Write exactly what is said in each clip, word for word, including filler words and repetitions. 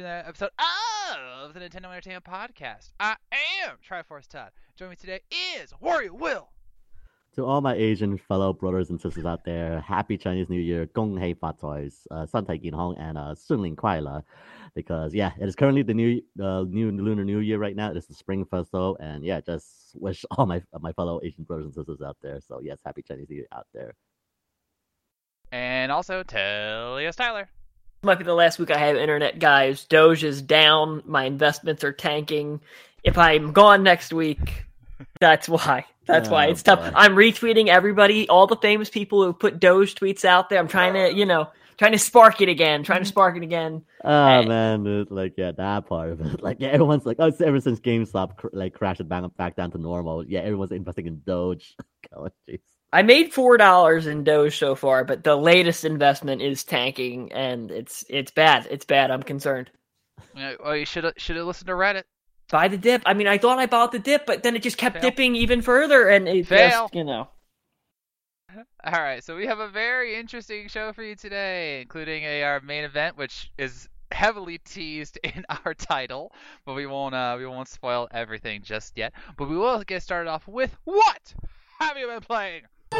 another episode of the Nintendo Entertainment Podcast. I am Triforce Todd. Joining me today is Warrior Will. To all my Asian fellow brothers and sisters out there, Happy Chinese New Year, Gong Hei Fa Cai, uh, San Tai Gin Hong, and uh, Sun Ling Kuai Le. Because, yeah, it is currently the new uh, new Lunar New Year right now. It is the Spring Festival, and, yeah, just wish all my my fellow Asian brothers and sisters out there. So, yes, Happy Chinese New Year out there. And also, Talia Styler. Might be the last week I have internet, guys. Doge is down. My investments are tanking. If I'm gone next week, that's why. That's oh, why it's tough. Boy. I'm retweeting everybody, all the famous people who put Doge tweets out there. I'm trying to, you know, trying to spark it again. Trying to spark it again. Oh and, man, dude, like yeah, that part of it. Like yeah, everyone's like, oh, it's ever since GameStop cr- like crashed it back back down to normal. Yeah, everyone's investing in Doge. Oh, jeez. I made four dollars in Doge so far, but the latest investment is tanking, and it's it's bad. It's bad. I'm concerned. Yeah, well, you should should have listened to Reddit. Buy the dip. I mean, I thought I bought the dip, but then it just kept Fail. dipping even further, and it Fail. just, you know. All right, so we have a very interesting show for you today, including a our main event, which is heavily teased in our title, but we won't uh, we won't spoil everything just yet. But we will get started off with what have you been playing?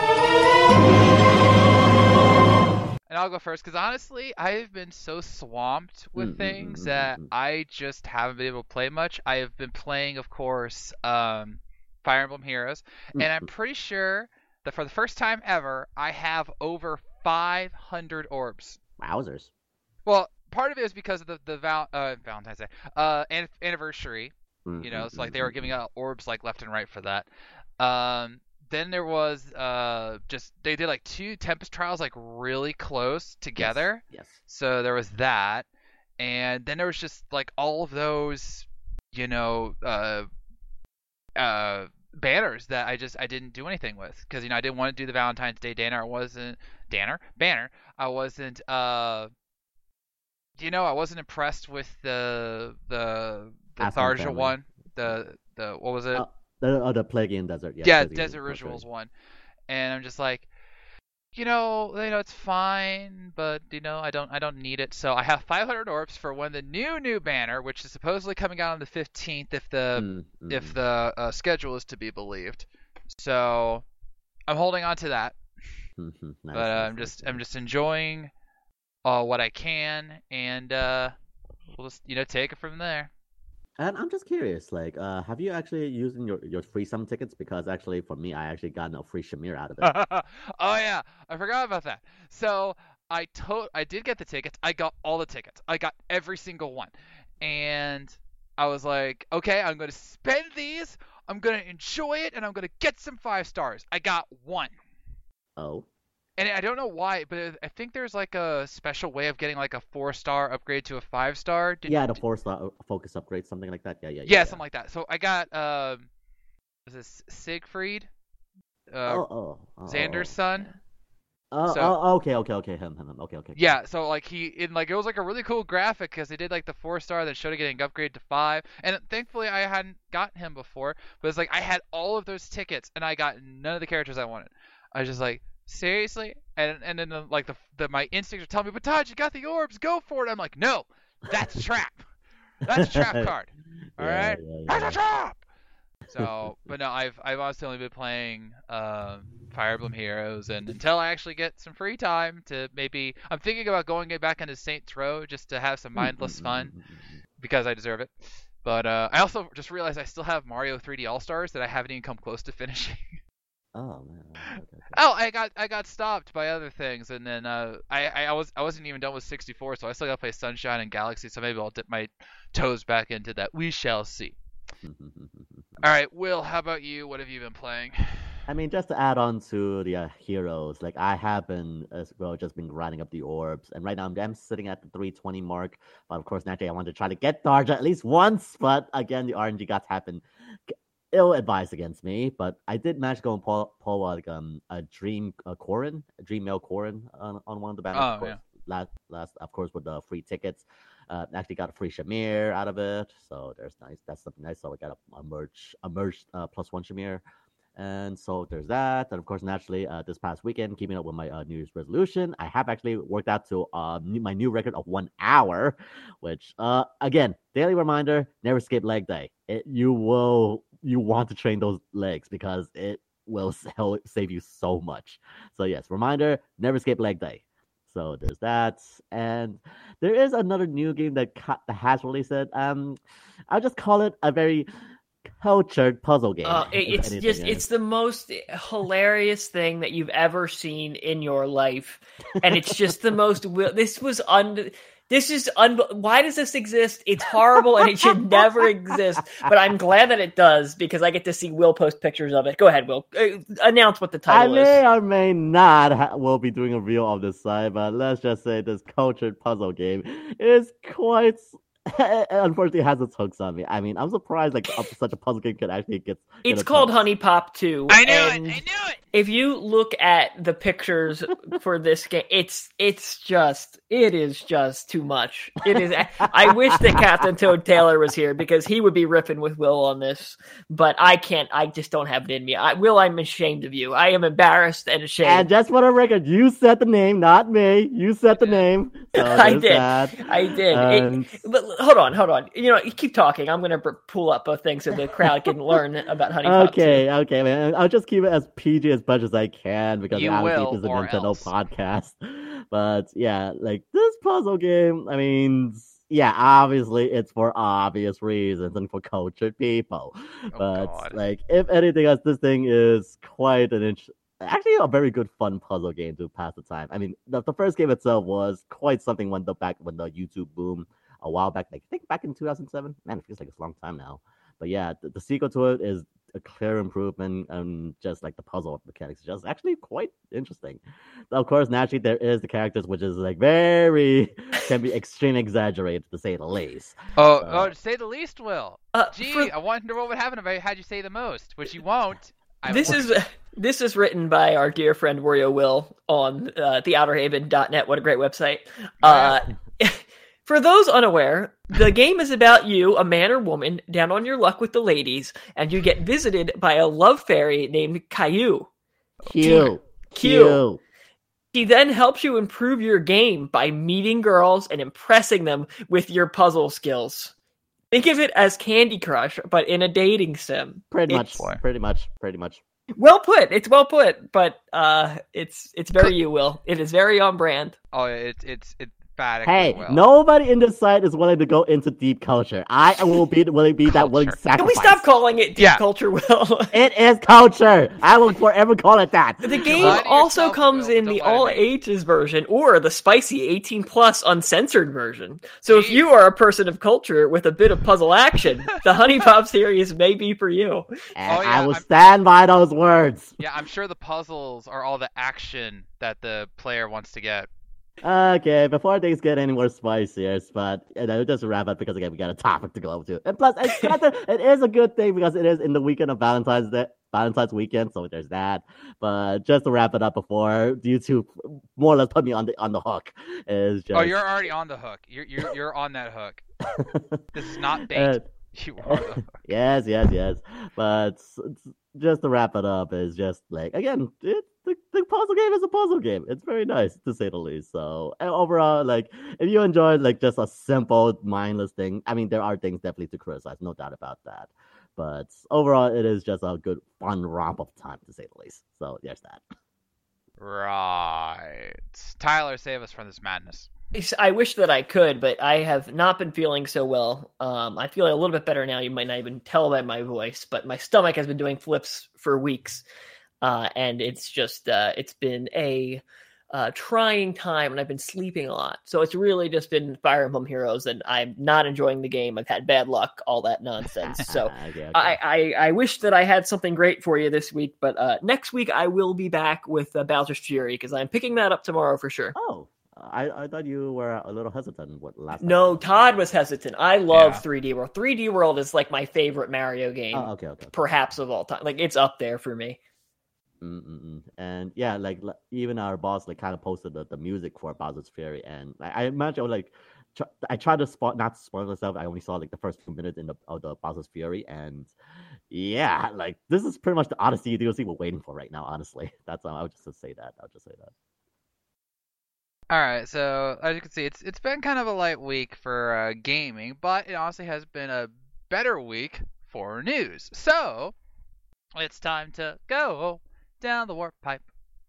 And I'll go first because honestly, I've been so swamped with mm-hmm, things mm-hmm, that mm-hmm. I just haven't been able to play much. I have been playing, of course, um, Fire Emblem Heroes, mm-hmm. and I'm pretty sure that for the first time ever, I have over five hundred orbs. Wowzers. Well, part of it is because of the, the val- uh, Valentine's Day uh, an- anniversary. Mm-hmm, you know, it's like they were giving out orbs like left and right for that. Um, Then there was uh just they did like two Tempest trials like really close together. Yes. yes. So there was that, and then there was just like all of those, you know, uh, uh banners that I just I didn't do anything with because you know I didn't want to do the Valentine's Day banner. I wasn't banner banner. I wasn't uh, you know, I wasn't impressed with the the the Tharja one. The the what was it? Uh- The, oh, the Plaguean Desert. Yeah, yeah Desert Rituals okay. one. And I'm just like, you know, you know, it's fine, but you know, I don't, I don't need it. So I have five hundred orbs for when the new new banner, which is supposedly coming out on the fifteenth, if the mm-hmm. if the uh, schedule is to be believed. So I'm holding on to that. Mm-hmm. Nice, but uh, nice, I'm just, nice. I'm just enjoying uh, what I can, and uh, we'll just, you know, take it from there. And I'm just curious, like, uh, have you actually used your, your free sum tickets? Because actually, for me, I actually got no free Shamir out of it. Oh yeah, I forgot about that. So I to- I did get the tickets. I got all the tickets. I got every single one, and I was like, okay, I'm gonna spend these. I'm gonna enjoy it, and I'm gonna get some five stars. I got one. Oh. And I don't know why, but I think there's like a special way of getting like a four-star upgrade to a five-star. Did, yeah, the four-star focus upgrade, something like that. Yeah, yeah, yeah. Yeah, yeah. something like that. So I got, um, was this Siegfried? Uh, oh, oh, oh. Xander's son. Oh, so, oh, okay, okay, okay, him, him, him. Okay, okay. Yeah, so like he, in like it was like a really cool graphic because they did like the four-star that showed it getting upgraded to five, and thankfully I hadn't gotten him before, but it's like I had all of those tickets and I got none of the characters I wanted. I was just like, seriously? And and then the, like the, the my instincts are telling me, but Todd, you got the orbs, go for it. I'm like, no, that's a trap. That's a trap card. All yeah, right, yeah, yeah. That's a trap. So, but no, I've I've honestly only been playing um, Fire Emblem Heroes, and until I actually get some free time to maybe, I'm thinking about going back into Saints Row just to have some mindless fun because I deserve it. But uh, I also just realized I still have Mario three D All Stars that I haven't even come close to finishing. Oh man. Okay, okay. Oh, I got I got stopped by other things, and then uh, I, I I was I wasn't even done with sixty-four, so I still got to play Sunshine and Galaxy. So maybe I'll dip my toes back into that. We shall see. All right, Will, how about you? What have you been playing? I mean, just to add on to the uh, heroes, like I have been as well, just been grinding up the orbs, and right now I'm, I'm sitting at the three twenty mark. But of course, naturally, I want to try to get Tharja at least once, but again, the R N G gods have been ill-advised against me, but I did manage to go and pull, pull like um a dream uh, Corrin, a dream male Corrin on, on one of the banners. Oh, of course, yeah. last, last, of course, with the free tickets. Uh, actually got a free Shamir out of it, so there's nice. That's something nice. So I got a, a merch, a merch uh, plus one Shamir, And so there's that. And of course, naturally, uh, this past weekend, keeping up with my uh, New Year's resolution, I have actually worked out to uh, new, my new record of one hour, which, uh, again, daily reminder, never skip leg day. It, you will, you want to train those legs because it will sell, save you so much. So yes, reminder, never skip leg day. So there's that. And there is another new game that, ca- that has released it. Um, I'll just call it a very cultured puzzle game. Uh, it, it's just, is. it's the most hilarious thing that you've ever seen in your life. And it's just the most, this was un, this is, un, why does this exist? It's horrible and it should never exist. But I'm glad that it does because I get to see Will post pictures of it. Go ahead, Will. Uh, announce what the title I is. may or may not ha- will be doing a review of this side, but let's just say this cultured puzzle game is quite... unfortunately, it has its hooks on me. I mean, I'm surprised like such a puzzle game could actually get. get It's called hook. Honey Pop two. I knew it. I and knew it. If you look at the pictures for this game, it's it's just it is just too much. It is. I wish that Captain Toad Taylor was here because he would be ripping with Will on this, but I can't. I just don't have it in me. I, Will, I'm ashamed of you. I am embarrassed and ashamed. And just for the record, you said the name, not me. You said the name. So I did. That. I did. Um, it, but hold on, hold on. You know, you keep talking. I'm going to pull up a thing so the crowd can learn about Honey Pop. Okay, okay, man. I'll just keep it as P G as much as I can because You obviously will, this is a or Nintendo else. podcast. But yeah, like this puzzle game, I mean, yeah, obviously it's for obvious reasons and for cultured people. Oh, but God. like, if anything else, this thing is quite an int- actually a very good fun puzzle game to pass the time. I mean, the, the first game itself was quite something when the back when the YouTube boom a while back, like I think back in two thousand seven. Man, it feels like it's a long time now. But yeah, the, the sequel to it is a clear improvement, and just like the puzzle mechanics is just actually quite interesting. Of course, naturally there is the characters, which is like very can be extremely exaggerated to say the least. Oh, Uh, oh, to say the least, Will. Uh, Gee, for- I wonder what would happen if I had you say the most, which you won't. I This won't. is this is written by our dear friend Wario Will on uh, the outer haven dot net. What a great website. Uh, for those unaware, the game is about you, a man or woman, down on your luck with the ladies, and you get visited by a love fairy named Caillou. Cute, Cute. He then helps you improve your game by meeting girls and impressing them with your puzzle skills. Think of it as Candy Crush, but in a dating sim. Pretty It's- much, pretty much, pretty much. Well put. It's well put, but uh, it's it's very you, Will. It is very on brand. Oh, it's it's it's emphatic. Hey, Will. nobody in this site is willing to go into deep culture. I will be willing to be that willing Culture. sacrifice. Can we stop calling it deep Yeah. culture, Will? It is culture. I will forever call it that. The game Lie to also yourself, comes Will. in Don't the lie to all me. ages version or the spicy eighteen plus uncensored version. So if Jeez. you are a person of culture with a bit of puzzle action, the Honey Pop series may be for you. And Oh, yeah, I will I'm- stand by those words. Yeah, I'm sure the puzzles are all the action that the player wants to get. Okay, before things get any more spicier, but you know, just wrap up because again we got a topic to go to, and plus it's granted, it is a good thing because it is in the weekend of Valentine's Day, Valentine's weekend, so there's that. But just to wrap it up before YouTube more or less put me on the on the hook is just Oh, you're already on the hook. You're you're you're on that hook. This is not bait. Uh, You are the hook. yes, yes, yes. But s- s- just to wrap it up is just like again, it, the the puzzle game is a puzzle game. It's very nice to say the least. So and overall, like if you enjoyed like just a simple mindless thing, I mean there are things definitely to criticize, no doubt about that. But overall, it is just a good fun romp of time to say the least. So there's that. Right. Tyler, save us from this madness. I wish that I could, but I have not been feeling so well. Um, I feel a little bit better now. You might not even tell by my voice, but my stomach has been doing flips for weeks. Uh, and it's just, uh, it's been a uh, trying time, and I've been sleeping a lot. So it's really just been Fire Emblem Heroes, and I'm not enjoying the game. I've had bad luck, all that nonsense. So okay, okay. I, I, I wish that I had something great for you this week, but uh, next week I will be back with uh, Bowser's Fury, because I'm picking that up tomorrow for sure. Oh, I, I thought you were a little hesitant. What last? time? No, Todd was hesitant. I love Yeah. three D World. three D World is like my favorite Mario game, Oh, okay, okay. okay. perhaps of all time. Like it's up there for me. Mm-mm-mm. And yeah, like li- even our boss like kind of posted the, the music for Bowser's Fury, and I, I imagine like tr- I tried to spot not to spoil myself. I only saw like the first few minutes in the of the Bowser's Fury, and yeah, like this is pretty much the Odyssey D L C we're waiting for right now. Honestly, that's um, I would just say that. I would just say that. All right, so as you can see, it's it's been kind of a light week for uh, gaming, but it honestly has been a better week for news. So it's time to go down the warp pipe.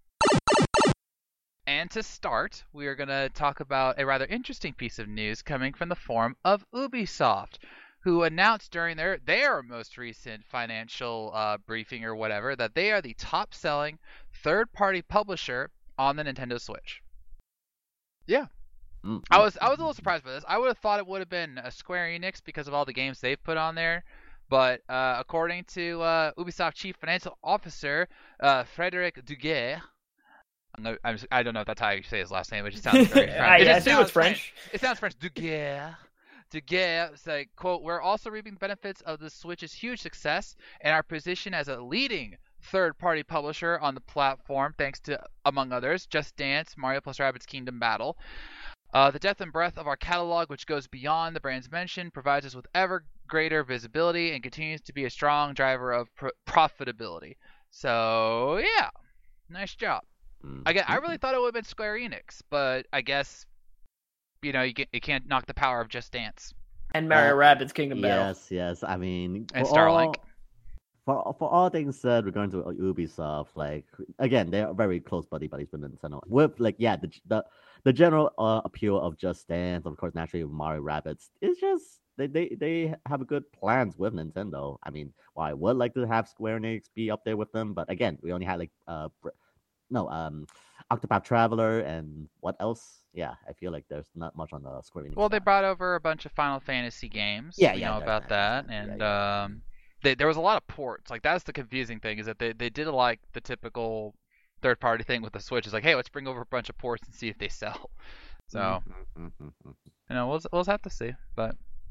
And to start, we are going to talk about a rather interesting piece of news coming from the forum of Ubisoft, who announced during their their most recent financial uh, briefing or whatever that they are the top-selling third-party publisher on the Nintendo Switch. Yeah. Mm, I was I was a little surprised by this. I would have thought it would have been a Square Enix because of all the games they've put on there. But uh, according to uh, Ubisoft Chief Financial Officer uh, Frédéric Duguay, I'm no, I'm, I don't know if that's how you say his last name, it just sounds very French. I, It I just think sounds it's French. It sounds French. Duguay. Duguay say, quote, "We're also reaping the benefits of the Switch's huge success and our position as a leading third-party publisher on the platform, thanks to, among others, Just Dance, Mario plus Rabbids Kingdom Battle. Uh, the depth and breadth of our catalog, which goes beyond the brands mentioned, provides us with ever greater visibility and continues to be a strong driver of pr- profitability." So, yeah, nice job. mm, Again, I mm, really thought it would have been Square Enix, but I guess, you know, you, can, you can't knock the power of Just Dance And Mario Uh, Rabbids Kingdom Battle. Yes, yes. I mean, and for Starlink. all- For for all things said regarding to Ubisoft, like again, they're very close buddy buddies with Nintendo. With like, yeah, the the, the general uh, appeal of Just Dance, of course, naturally Mario Rabbids, is just they, they they have good plans with Nintendo. I mean, well, I would like to have Square Enix be up there with them, but again, we only had like uh no um Octopath Traveler and what else? Yeah, I feel like there's not much on the Square Enix. Well, they side. brought over a bunch of Final Fantasy games. Yeah, we yeah, know that- about that- that, yeah, and yeah. um, they, there was a lot of ports. Like that's the confusing thing is that they they did like the typical third-party thing with the Switch. It's like, hey, let's bring over a bunch of ports and see if they sell. So Mhm, mhm, mhm. you know, we'll we'll have to see. But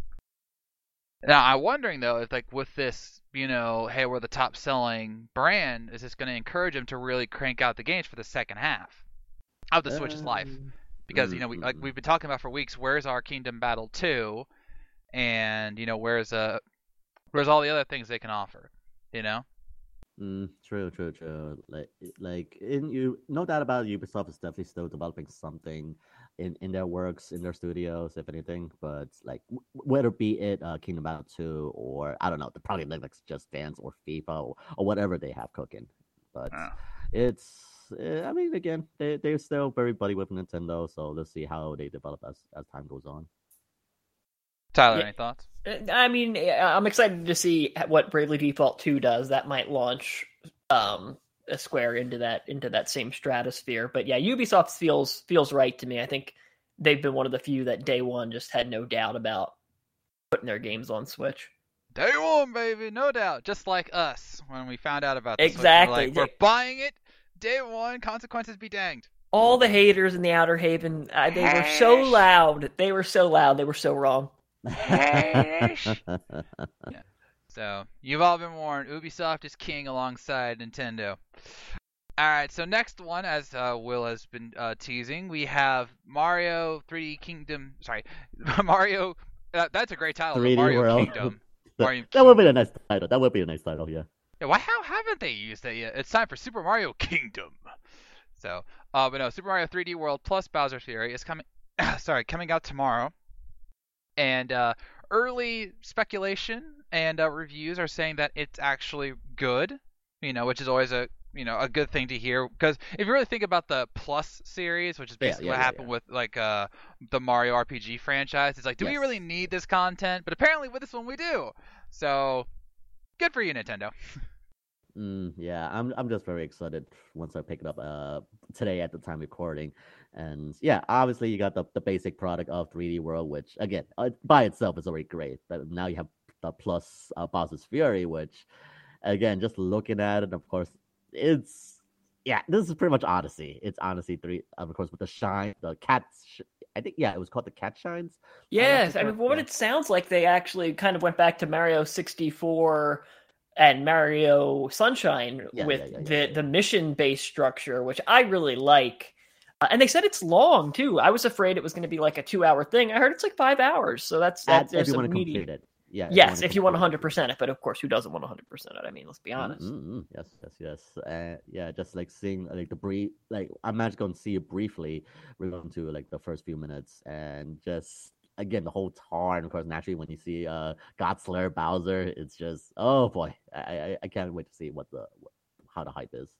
now I'm wondering though if like with this, you know, hey, we're the top-selling brand, is this going to encourage them to really crank out the games for the second half of the Switch's life? Um, Because you know, we, mm, like mm, we've been talking about for weeks, where's our Kingdom Battle two, and you know, where's uh, where's all the other things they can offer, you know? Mm, true, true, true. Like, like in you, no doubt about it, Ubisoft is definitely still developing something in in their works, in their studios, if anything. But like, w- whether be it uh, Kingdom Battle two or I don't know, probably like, like Just Dance or FIFA or, or whatever they have cooking. But Yeah. it's, eh, I mean, again, they they're still very buddy with Nintendo, so let's see how they develop as as time goes on. Tyler, Yeah. any thoughts? I mean, I'm excited to see what Bravely Default two does. That might launch um, a Square into that into that same stratosphere. But yeah, Ubisoft feels feels right to me. I think they've been one of the few that day one just had no doubt about putting their games on Switch. Day one, baby, no doubt. Just like us when we found out about this. Exactly. We're, like, we're buying it. Day one, consequences be danged. All the haters in the Outer Haven, uh, they were so loud. They were so loud. They were so wrong. So you've all been warned. Ubisoft is king alongside Nintendo. All right. So next one, as uh, Will has been uh, teasing, we have Mario three D Kingdom. Sorry, Mario. Uh, that's a great title. three D Mario World. Kingdom. that, Mario that would be Kingdom. a nice title. That would be a nice title. Yeah. Yeah, why? How haven't they used that yet? It's time for Super Mario Kingdom. So, uh, but no, Super Mario three D World plus Bowser Fury is coming. sorry, coming out tomorrow. And uh, early speculation and uh, reviews are saying that it's actually good. You know, which is always a you know a good thing to hear because if you really think about the Plus series, which is Yeah, basically yeah, what yeah, happened yeah. with like uh the Mario R P G franchise, it's like, do we Yes. really need this content? But apparently with this one we do. So, good for you, Nintendo. Mm, yeah, I'm I'm just very excited once I pick it up uh today at the time recording, and yeah, obviously you got the, the basic product of three D World, which again uh, by itself is already great. But now you have the plus uh, Bowser's Fury, which again, just looking at it, of course, it's yeah, this is pretty much Odyssey. It's Odyssey three, of course, with the shine, the cat. Sh- I think yeah, it was called the Cat Shines. Yes, Uh, I mean, what yeah. it sounds like they actually kind of went back to Mario sixty-four and Mario Sunshine Yeah, with yeah, yeah, yeah, the yeah. the mission based structure, which I really like. Uh, and they said it's long too. I was afraid it was going to be like a two hour thing. I heard it's like five hours, so that's At that's there's everyone some to meaty. complete it. Yeah. Yes, if you want completely one hundred percent it, but of course, who doesn't want one hundred percent it? I mean, let's be honest. Mm-hmm. Yes, yes, yes. Uh, yeah, just like seeing like the brief, like I managed to go and see it briefly. We're going to like the first few minutes, and just again the whole tar, and of course naturally when you see uh Godslayer Bowser, it's just oh boy, I I, I can't wait to see what the what, how the hype is.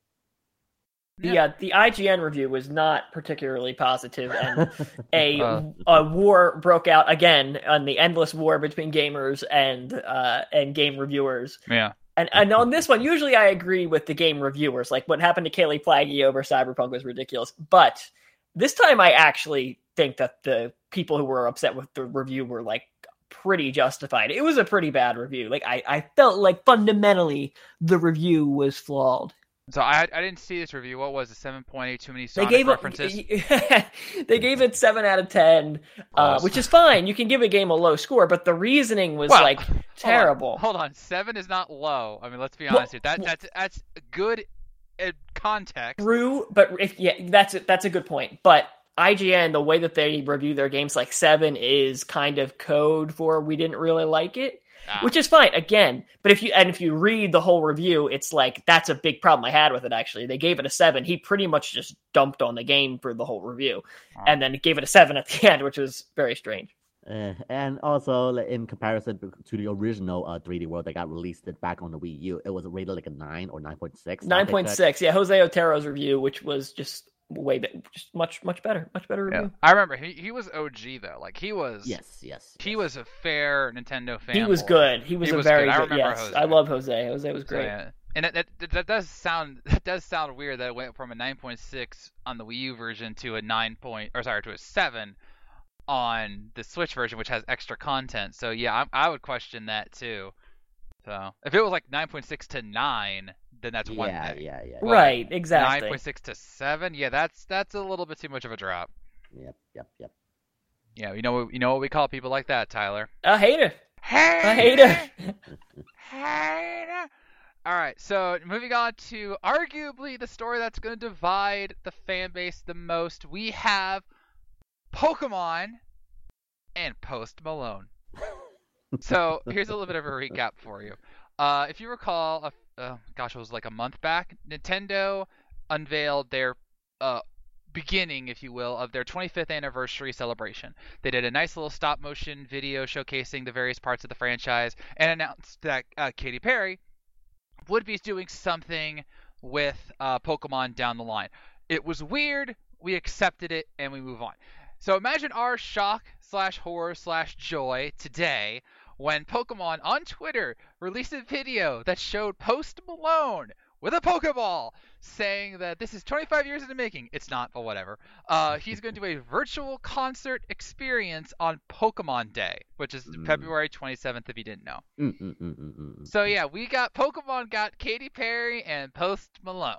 The Yeah. uh, the I G N review was not particularly positive, and a Uh. a war broke out again on the endless war between gamers and uh, and game reviewers. Yeah. And and on this one, usually I agree with the game reviewers. Like what happened to Kaylee Plagge over Cyberpunk was ridiculous, but this time I actually think that the people who were upset with the review were like pretty justified. It was a pretty bad review. Like I, I felt like fundamentally the review was flawed. So I I didn't see this review. What was it? seven point eight, too many They Sonic gave references? it. They gave it seven out of ten, uh, Close. which is fine. You can give a game a low score, but the reasoning was Well, like hold on, terrible. Hold on, seven is not low. I mean, let's be Well, honest here. That well- that's that's good uh, context. True, but if yeah, that's a, that's a good point. But I G N, the way that they review their games, like seven is kind of code for we didn't really like it. Ah. Which is fine, again. But if you and if you read the whole review, it's like that's a big problem I had with it. Actually, they gave it a seven. He pretty much just dumped on the game for the whole review, Wow. and then gave it a seven at the end, which was very strange. Uh, and also, like, in comparison to the original uh, three D World that got released back on the Wii U, it was rated like a nine or nine point six. Nine point six, yeah. Jose Otero's review, which was just way be- just much much better, much better Yeah. review. I remember he he was O G though. Like he was. Yes, yes. He was a fair Nintendo fan. He was good. He was He a was very good. I good. remember Yes, Jose. I love Jose. Jose was So, great. yeah. And that, that that does sound that does sound weird that it went from a nine point six on the Wii U version to a nine point or sorry to a seven on the Switch version, which has extra content. So yeah, I, I would question that too. So if it was like nine point six to nine, then that's one yeah, thing. yeah, yeah. But Right, exactly. nine point six to seven, yeah, that's that's a little bit too much of a drop. Yep, yep, yep. Yeah, you know what you know what we call people like that, Tyler. I hate it. Hey, I hate it. Hater. All right, so moving on to arguably the story that's going to divide the fan base the most, we have Pokemon and Post Malone. So here's a little bit of a recap for you. Uh, if you recall, uh, uh, gosh, it was like a month back, Nintendo unveiled their uh, beginning, if you will, of their twenty-fifth anniversary celebration. They did a nice little stop motion video showcasing the various parts of the franchise and announced that uh, Katy Perry would be doing something with uh, Pokemon down the line. It was weird, we accepted it, and we move on. So imagine our shock slash horror slash joy today when Pokemon on Twitter released a video that showed Post Malone with a Pokeball saying that this is twenty-five years in the making. It's not, but whatever. Uh, he's going to do a virtual concert experience on Pokemon Day, which is Mm. February twenty-seventh if you didn't know. Mm, mm, mm, mm, mm, mm. So yeah, we got Pokemon got Katy Perry and Post Malone.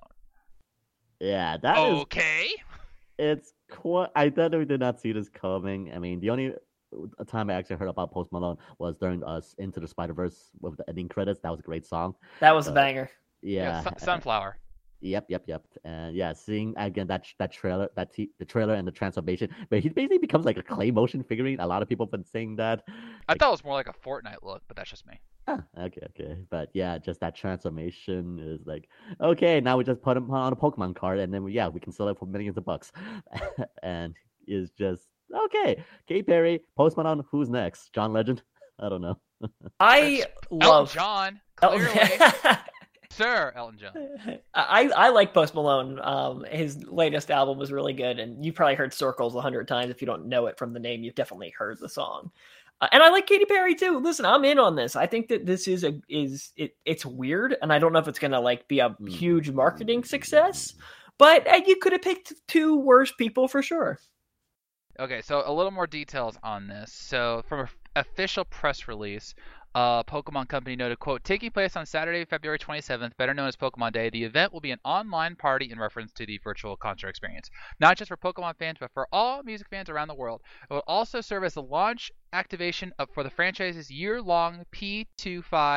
Yeah, that is. Okay. It's quite. I definitely did not see this coming. I mean, the only uh, time I actually heard about Post Malone was during us Into the Spider Verse with the ending credits. That was a great song. That was a Uh, banger. Yeah. Sun- Sunflower. Yep, yep, yep. And yeah, seeing again that that trailer, that t- the trailer and the transformation, but he basically becomes like a clay motion figurine. A lot of people have been saying that. I thought it was more like a Fortnite look, but that's just me. Ah, okay, okay, but yeah, just that transformation is like okay. Now we just put him on a Pokemon card, and then we, yeah, we can sell it for millions of bucks, and is just okay. Katy Perry, Post Malone, who's next? John Legend? I don't know. I Elton love John, Elton- clearly. Sir Elton John. I I like Post Malone. Um, his latest album was really good, and you probably heard "Circles" a hundred times. If you don't know it from the name, you've definitely heard the song. Uh, and I like Katy Perry too. Listen, I'm in on this. I think that this is a is it. It's weird, and I don't know if it's gonna like be a Mm. huge marketing success. But uh, you could have picked two worse people for sure. Okay, so a little more details on this. So from an official press release, uh, Pokemon Company noted, quote, taking place on Saturday, February twenty-seventh, better known as Pokemon Day, the event will be an online party in reference to the virtual concert experience. Not just for Pokemon fans, but for all music fans around the world. It will also serve as the launch activation of, for the franchise's year-long P twenty-five,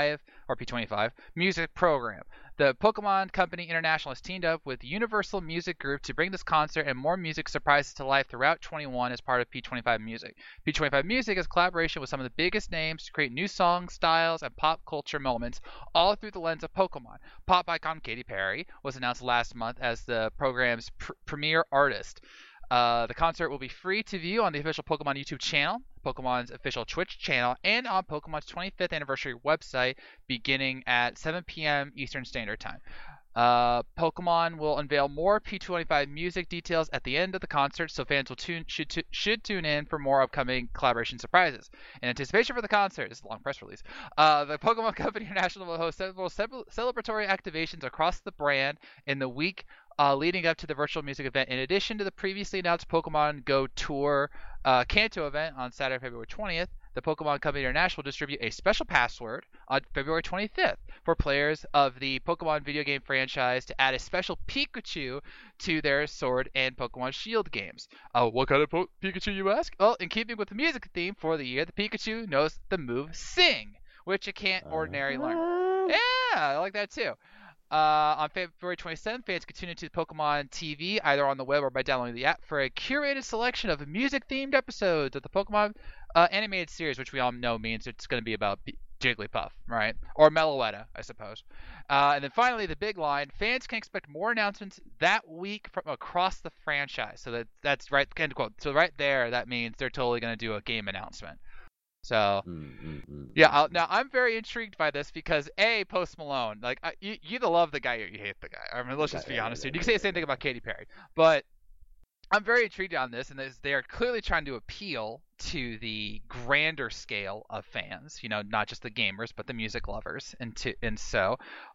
or P twenty-five, music program. The Pokemon Company International has teamed up with Universal Music Group to bring this concert and more music surprises to life throughout twenty-one as part of P twenty-five Music. P twenty-five Music is a collaboration with some of the biggest names to create new songs, styles, and pop culture moments, all through the lens of Pokemon. Pop icon Katy Perry was announced last month as the program's pr- premier artist. Uh, the concert will be free to view on the official Pokemon YouTube channel, Pokemon's official Twitch channel, and on Pokemon's twenty-fifth anniversary website beginning at seven p.m. Eastern Standard Time. Uh, Pokemon will unveil more P twenty-five music details at the end of the concert, so fans will tune, should, t- should tune in for more upcoming collaboration surprises. In anticipation for the concert, this is a long press release, uh, the Pokemon Company International will host several celebratory activations across the brand in the week Uh, leading up to the virtual music event. In addition to the previously announced Pokemon Go Tour uh, Kanto event on Saturday, February twentieth, the Pokemon Company International will distribute a special password on February twenty-fifth for players of the Pokemon video game franchise to add a special Pikachu to their Sword and Pokemon Shield games. Uh, what kind of po- Pikachu, you ask? Well, in keeping with the music theme for the year, the Pikachu knows the move Sing, which it can't ordinarily learn. Yeah, I like that too. Uh, on February twenty-seventh, fans can tune into Pokemon T V either on the web or by downloading the app for a curated selection of music-themed episodes of the Pokemon uh, animated series, which we all know means it's going to be about P- Jigglypuff, right? Or Meloetta, I suppose. Uh, and then finally, the big line: fans can expect more announcements that week from across the franchise. So that that's right, end quote. So right there, that means they're totally going to do a game announcement. So, Mm, mm, mm, yeah, mm, I'll, mm. now I'm very intrigued by this because A, Post Malone, like I, you, you either love the guy or you hate the guy. I mean, let's Yeah, just be yeah, honest yeah, here. You yeah, can say yeah, the same thing yeah. about Katy Perry, but I'm very intrigued on this, and this, they are clearly trying to appeal to the grander scale of fans. You know, not just the gamers, but the music lovers, and to and so,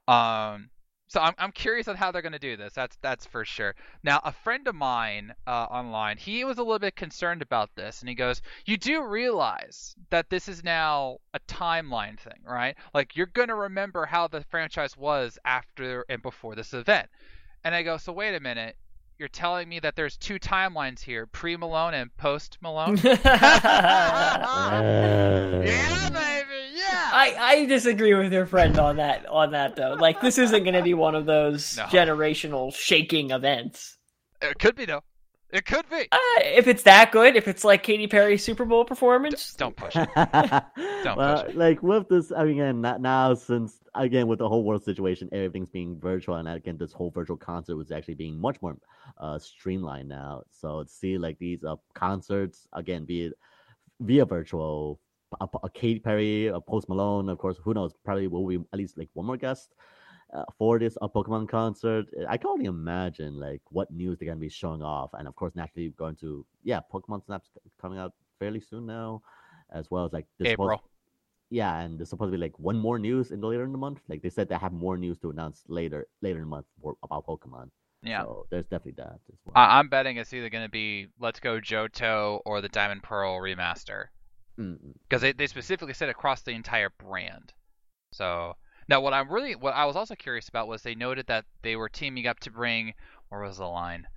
um, so I'm I'm curious on how they're going to do this. That's that's for sure. Now, a friend of mine uh, online, he was a little bit concerned about this, and he goes, "You do realize that this is now a timeline thing, right? Like you're going to remember how the franchise was after and before this event." And I go, "So wait a minute. You're telling me that there's two timelines here, pre-Malone and post-Malone?" Yeah, baby, yeah. I, I disagree with your friend on that on that though. Like this isn't going to be one of those No. generational shaking events. It could be though. It could be. Uh, if it's that good, if it's like Katy Perry's Super Bowl performance, Don't push it. Don't well, push it. like with this, I mean, again, not now since again with the whole world situation, everything's being virtual, and again, this whole virtual concert was actually being much more uh, streamlined now. So to see like these uh, concerts again, be it via virtual, a, a Katy Perry, a Post Malone, of course, who knows? Probably will be at least like one more guest. Uh, for this uh, Pokemon concert, I can only imagine like what news they're gonna be showing off, and of course, naturally going to yeah, Pokemon Snap's coming out fairly soon now, as well as like this April. supposed- yeah, and there's supposed to be like one more news in the later in the month. Like they said, they have more news to announce later later in the month for, about Pokemon. Yeah. So there's definitely that as well. I- I'm betting it's either going to be Let's Go Johto or the Diamond Pearl remaster. Mm-mm. Because they, they specifically said across the entire brand. So now what I'm really what I was also curious about was they noted that they were teaming up to bring where was the line?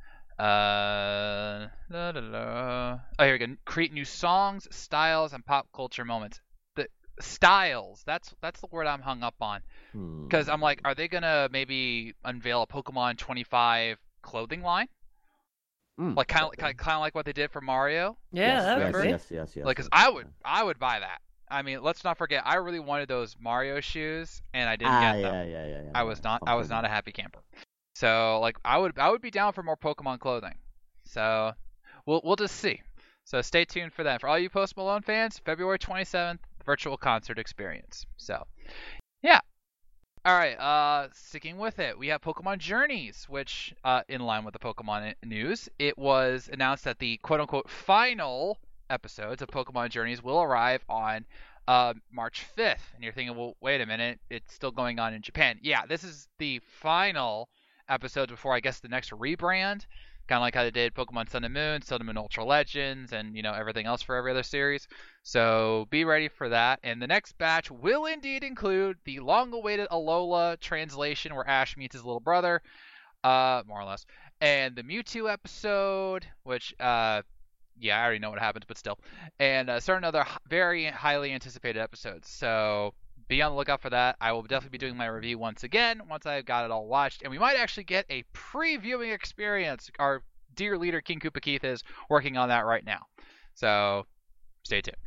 Uh la, la, la. Oh, here we go. Create new songs, styles, and pop culture moments. The styles, that's that's the word I'm hung up on. Because I'm like, are they gonna maybe unveil a Pokemon twenty-five clothing line? Mm, Like kind of okay. kind of like what they did for Mario? yeah, yes, that yes, would be. yes, yes, yes, Like, cause yes, I would, yeah. I would buy that. I mean, let's not forget, I really wanted those Mario shoes, and I didn't Ah, get them. yeah, yeah, yeah, yeah. I was yeah. not, I was not a happy camper. So, like, I would, I would be down for more Pokemon clothing. So, we'll, we'll just see. So, stay tuned for that. For all you Post Malone fans, February twenty-seventh, virtual concert experience. So, yeah. All right. Uh, sticking with it, we have Pokemon Journeys, which, uh, in line with the Pokemon news, it was announced that the quote-unquote final episodes of Pokemon Journeys will arrive on uh, March fifth. And you're thinking, well, wait a minute, it's still going on in Japan. Yeah, this is the final episode before, I guess, the next rebrand. Kind of like how they did Pokemon Sun and Moon, Sun and Moon Ultra Legends, and, you know, everything else for every other series. So be ready for that. And the next batch will indeed include the long-awaited Alola translation where Ash meets his little brother, uh, more or less, and the Mewtwo episode, which, uh, yeah, I already know what happens, but still, and uh, certain other h- very highly anticipated episodes. So be on the lookout for that. I will definitely be doing my review once again once I've got it all watched, and we might actually get a previewing experience. Our dear leader King Koopa Keith is working on that right now, so stay tuned.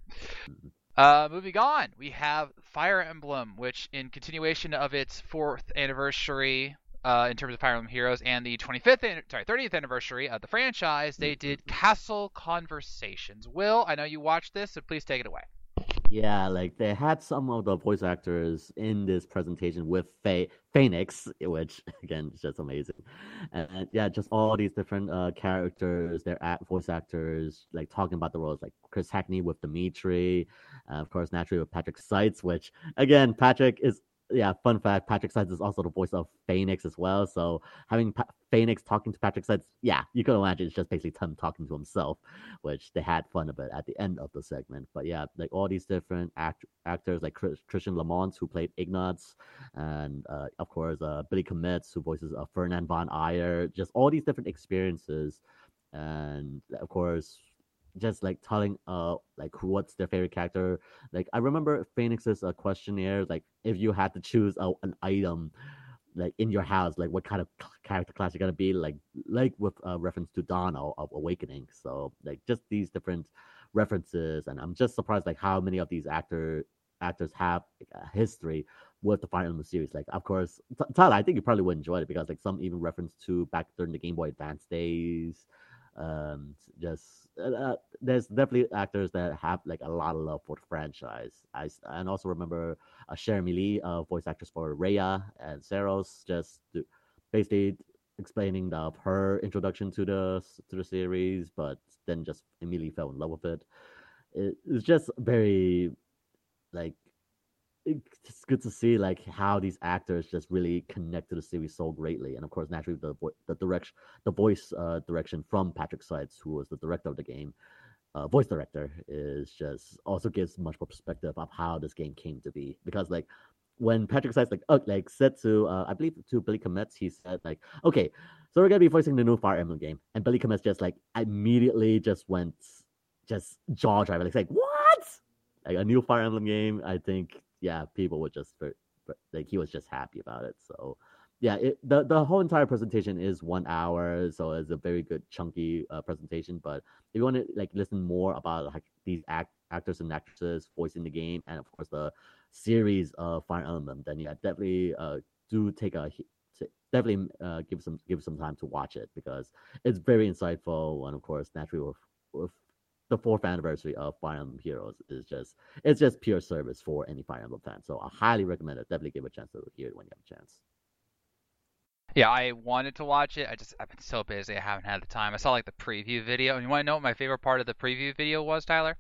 Uh, moving on, we have Fire Emblem, which in continuation of its fourth anniversary uh, in terms of Fire Emblem Heroes and the twenty-fifth, an- sorry, thirtieth anniversary of the franchise, they did Castle Conversations. Will, I know you watched this, so please take it away. Yeah, like they had some of the voice actors in this presentation with Fa- Phoenix, which again is just amazing. And, and yeah, just all these different uh, characters, their act- voice actors, like talking about the roles, like Chris Hackney with Dimitri, uh, of course, naturally with Patrick Seitz, which again, Patrick is. Yeah, fun fact, Patrick Seitz is also the voice of Phoenix as well. So having pa- Phoenix talking to Patrick Seitz, yeah, you can imagine it's just basically Tim talking to himself, which they had fun of it at the end of the segment. But yeah, like all these different act- actors like Chris- Christian Lamont, who played Ignatz, and uh, of course uh, Billy Kometz, who voices uh, Ferdinand von Ayer, just all these different experiences. And of course, just like telling uh like who what's their favorite character. Like I remember Phoenix's uh, questionnaire, like if you had to choose a, an item like in your house, like what kind of c- character class you're gonna be, like like with uh, reference to Dawn of, of Awakening. So like just these different references, and I'm just surprised like how many of these actor actors have like, a history with the Fire Emblem series. Like of course, T- Tyler, I think you probably would enjoy it because like some even reference to back during the Game Boy Advance days. Um, just uh, uh, there's definitely actors that have like a lot of love for the franchise. I s- and also remember uh, Jeremy Lee, uh, voice actress for Rhea and Saros, just to, basically explaining the, her introduction to the to the series, but then just immediately fell in love with it. It it's just very like it's good to see like how these actors just really connect to the series so greatly, and of course, naturally, the vo- the direction, the voice uh, direction from Patrick Seitz, who was the director of the game, uh, voice director, is just also gives much more perspective of how this game came to be. Because like when Patrick Seitz like uh, like said to uh, I believe to Billy Kometz, he said like, okay, so we're gonna be voicing the new Fire Emblem game, and Billy Kometz just like immediately just went just jaw driving, like, like what? Like a new Fire Emblem game, I think yeah, people would just like he was just happy about it. So yeah, it, the the whole entire presentation is one hour, so it's a very good chunky uh, presentation. But if you want to like listen more about like these act, actors and actresses voicing the game, and of course the series of Fire Emblem, then yeah, definitely uh, do take a definitely uh, give some give some time to watch it because it's very insightful. And of course, naturally with, with the fourth anniversary of Fire Emblem Heroes is just it's just pure service for any Fire Emblem fan. So I highly recommend it. Definitely give it a chance to hear it when you have a chance. Yeah, I wanted to watch it. I just I've been so busy. I haven't had the time. I saw like the preview video. And you want to know what my favorite part of the preview video was, Tyler?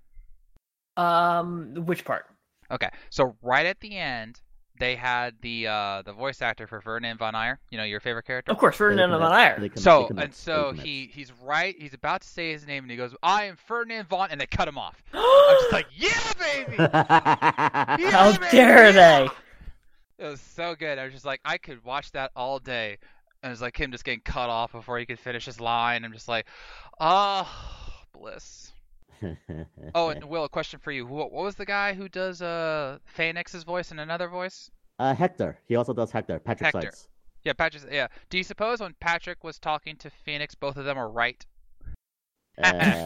Um, which part? Okay, so right at the end, they had the uh, the voice actor for Ferdinand von Ayer. You know, your favorite character. Of course, Ferdinand von Ayer. So and so he he's right. He's about to say his name, and he goes, "I am Ferdinand von," and they cut him off. I'm just like, "Yeah, baby! Yeah, How baby! dare yeah! they?" It was so good. I was just like, I could watch that all day. And it was like him just getting cut off before he could finish his line. I'm just like, ah, oh, bliss. Oh, and Will, a question for you. What, what was the guy who does uh Phoenix's voice and another voice? Uh, Hector. He also does Hector. Patrick Hector. Seitz. Yeah, Patrick. Yeah. Do you suppose when Patrick was talking to Phoenix, both of them were right? Uh,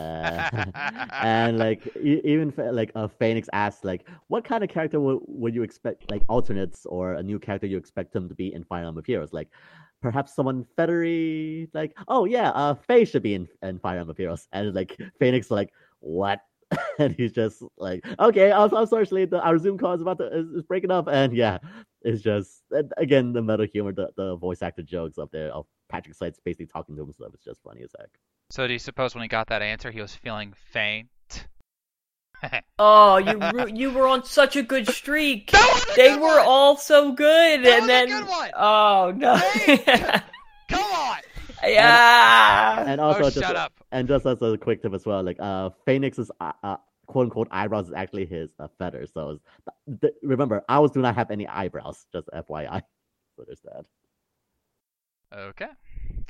and like e- even like uh, Phoenix asked like, what kind of character would, would you expect, like alternates or a new character you expect him to be in Fire Emblem Heroes? Like perhaps someone feathery, like, oh yeah, uh Faye should be in, in Fire Emblem Heroes. And like Phoenix like, what? And he's just like, okay, I'm, I'm sorry, Slade, the, our Zoom call is about to is, is breaking up. And yeah, it's just again the meta humor, the, the voice actor jokes up there of Patrick Seitz basically talking to himself. It's just funny as heck. So do you suppose when he got that answer, he was feeling faint? Oh, you you were on such a good streak. That was a they good were one! all so good, That and was then a good one! oh no, Come on! yeah. And also, oh, just, shut up! And just as a quick tip as well, like uh, Phoenix's uh, uh, quote unquote eyebrows is actually his uh, feathers. So th- th- remember, owls do not have any eyebrows. Just F Y I. So there's that. Okay.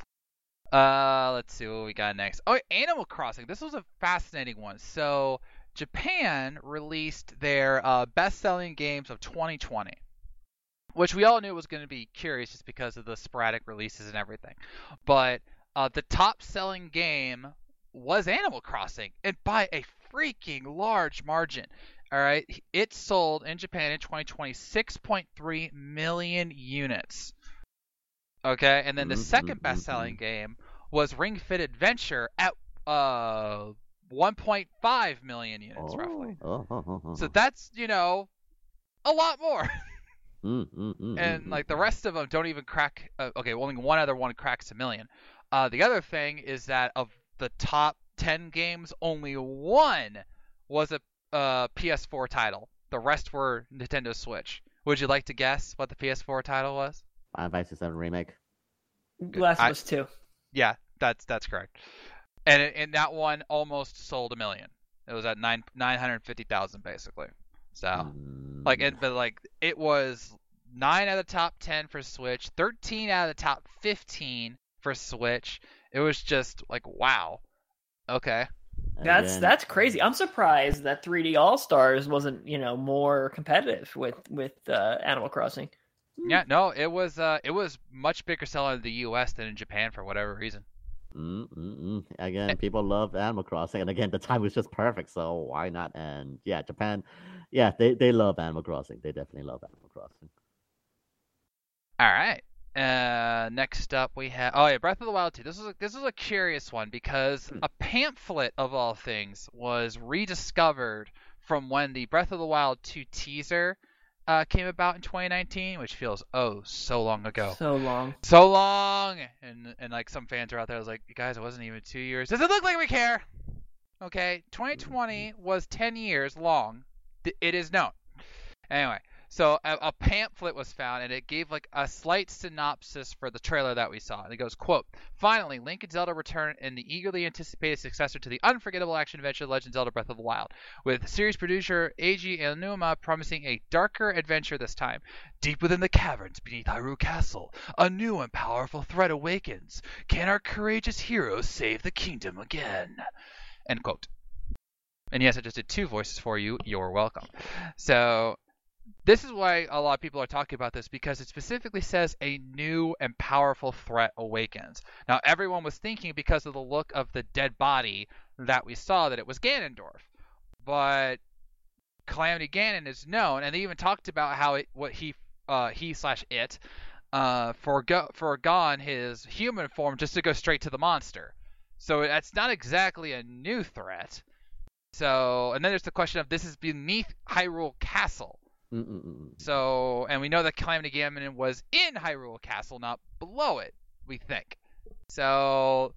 Uh, let's see what we got next. Oh, Animal Crossing. This was a fascinating one. So, Japan released their uh, best-selling games of twenty twenty, which we all knew was going to be curious just because of the sporadic releases and everything. But uh, the top-selling game was Animal Crossing, and by a freaking large margin. All right, it sold in Japan in twenty twenty six point three million units. Okay, and then the second best-selling game was Ring Fit Adventure at uh one point five million units Oh, roughly. oh, oh, oh, oh. So that's, you know, a lot more. Mm, mm, mm, And mm, like mm. the rest of them don't even crack. Uh, okay, only one other one cracks a million. Uh, the other thing is that of the top ten games, only one was a uh, P S four title. The rest were Nintendo Switch. Would you like to guess what the P S four title was? Final Fantasy seven Remake. Last I- of Us two. Yeah, that's that's correct. And it, and that one almost sold a million. It was at nine nine hundred fifty thousand basically. So Mm, like it, but like it was nine out of the top ten for Switch, thirteen out of the top fifteen for Switch. It was just like wow. Okay. That's again, that's crazy. I'm surprised that three D All Stars wasn't, you know, more competitive with with uh, Animal Crossing. Yeah, no, it was uh it was much bigger seller in the U S than in Japan for whatever reason. Mm, mm, mm. Again, people love Animal Crossing, and again, the time was just perfect, so why not? And yeah, Japan, yeah, they, they love Animal Crossing. They definitely love Animal Crossing. All right. Uh, next up we have oh yeah, Breath of the Wild two. This is a, this is a curious one because Hmm. a pamphlet of all things was rediscovered from when the Breath of the Wild two teaser uh, came about in twenty nineteen, which feels oh so long ago. So long. So long, and and like some fans are out there. I was like, you guys, it wasn't even two years. Does it look like we care? Okay, twenty twenty was ten years long. Th- It is known. Anyway, so a, a pamphlet was found, and it gave like a slight synopsis for the trailer that we saw. And it goes, "Quote: Finally, Link and Zelda return in the eagerly anticipated successor to the unforgettable action-adventure Legend of Zelda: Breath of the Wild, with series producer Eiji Aonuma promising a darker adventure this time. Deep within the caverns beneath Hyrule Castle, a new and powerful threat awakens. Can our courageous heroes save the kingdom again?" End quote. And yes, I just did two voices for you. You're welcome. So this is why a lot of people are talking about this, because it specifically says a new and powerful threat awakens. Now, everyone was thinking, because of the look of the dead body that we saw, that it was Ganondorf. But Calamity Ganon is known, and they even talked about how it, what he uh, he slash it uh, forgo forgone his human form just to go straight to the monster. So that's not exactly a new threat. So, and then there's the question of this is beneath Hyrule Castle. Mm-mm-mm. So, and we know that Calamity Ganon was in Hyrule Castle, not below it, we think. So,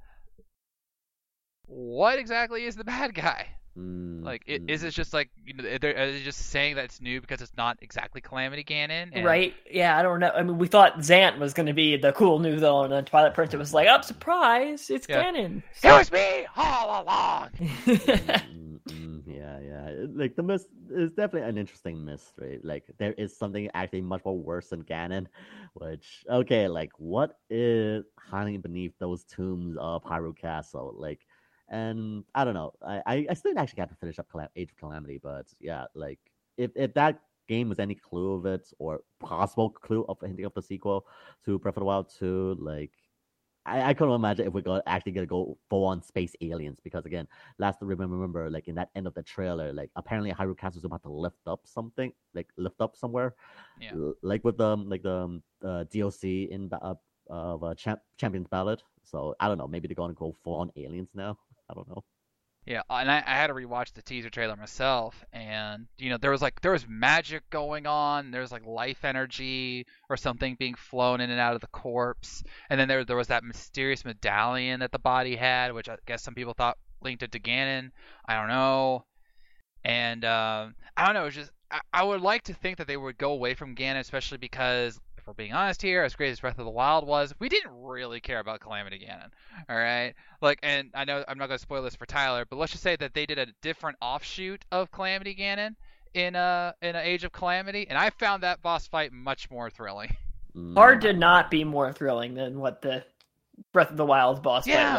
what exactly is the bad guy? Mm, Like, it, mm. is it just like, you know, are they are they just saying that it's new because it's not exactly Calamity Ganon? And, Right? Yeah, I don't know. I mean, we thought Zant was going to be the cool new villain, and then Twilight Princess was like, "Oh, surprise! It's Yeah. Ganon." It was me all along! Mm, mm, yeah, yeah. Like the myth is definitely an interesting mystery. Like there is something actually much more worse than Ganon, which okay, like what is hiding beneath those tombs of Hyrule Castle? Like, and I don't know. I I, I still actually got to finish up Calam- Age of Calamity, but yeah, like if if that game was any clue of it or possible clue of hinting of the sequel to Breath of the Wild two, like. I, I couldn't imagine if we're going actually gonna go full on space aliens, because again, last remember remember like in that end of the trailer, like apparently Hyrule Castle is about to lift up something, like lift up somewhere, Yeah. L- like with the like the um, uh, D L C in ba- uh, of uh, Champ- Champion's Ballad. So I don't know, maybe they're gonna go full on aliens now. I don't know. Yeah, and I, I had to rewatch the teaser trailer myself, and you know there was like there was magic going on, there was like life energy or something being flown in and out of the corpse, and then there there was that mysterious medallion that the body had, which I guess some people thought linked it to Ganon. I don't know, and um, I don't know. It's just I, I would like to think that they would go away from Ganon, especially because if we're being honest here, as great as Breath of the Wild was, we didn't really care about Calamity Ganon. All right, like, and I know I'm not going to spoil this for Tyler, but let's just say that they did a different offshoot of Calamity Ganon in a in an Age of Calamity, and I found that boss fight much more thrilling. Hard Mm, to not be more thrilling than what the Breath of the Wild boss Yeah. fight was.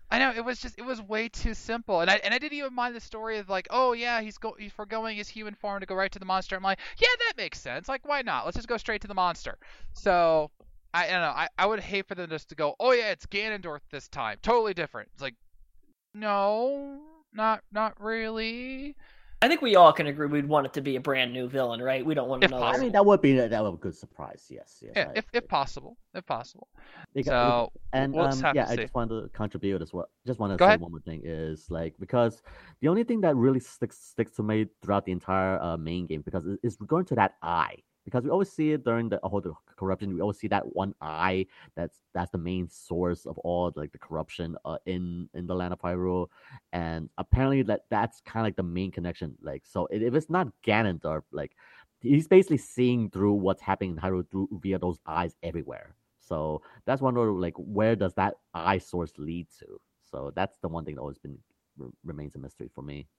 I know it was just it was way too simple, and I and I didn't even mind the story of like, oh yeah, he's go he's foregoing his human form to go right to the monster. I'm like, yeah, that makes sense. Like, why not? Let's just go straight to the monster. So I, I don't know. I, I would hate for them just to go, oh yeah, it's Ganondorf this time, totally different. It's like, no, not not really. I think we all can agree we'd want it to be a brand new villain, right? We don't want If another. I possible. mean, that would be that would be a good surprise. Yes, yes. Yeah, I if agree. if possible, if possible. Because- So and we'll um, just have yeah, to I see. just wanted to contribute as well. Just want to Go say ahead. one more thing is like because the only thing that really sticks sticks to me throughout the entire uh, main game because it- it's going to that eye because we always see it during the whole the corruption. We always see that one eye that's that's the main source of all like the corruption uh, in in the land of Hyrule, and apparently that that's kind of like the main connection. Like so, if it's not Ganondorf, like he's basically seeing through what's happening in Hyrule through via those eyes everywhere. So that's one of like where does that eye source lead to? So that's the one thing that always been r- remains a mystery for me.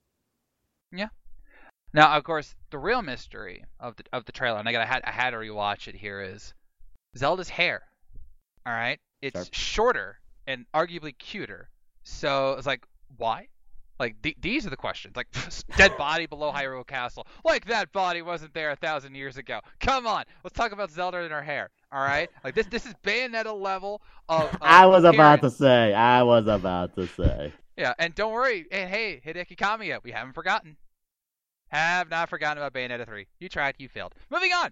Now, of course, the real mystery of the of the trailer, and I got I had I had to rewatch it here, is Zelda's hair. All right, it's Sure. shorter and arguably cuter. So it's like, why? Like th- these are the questions. Like dead body below Hyrule Castle. Like that body wasn't there a thousand years ago. Come on, let's talk about Zelda and her hair. All right, like this this is Bayonetta level of. of I was about to appearance. say. I was about to say. Yeah, and don't worry. Hey, hey, Hideki Kamiya, we haven't forgotten. Have not forgotten about Bayonetta three. You tried, you failed. Moving on.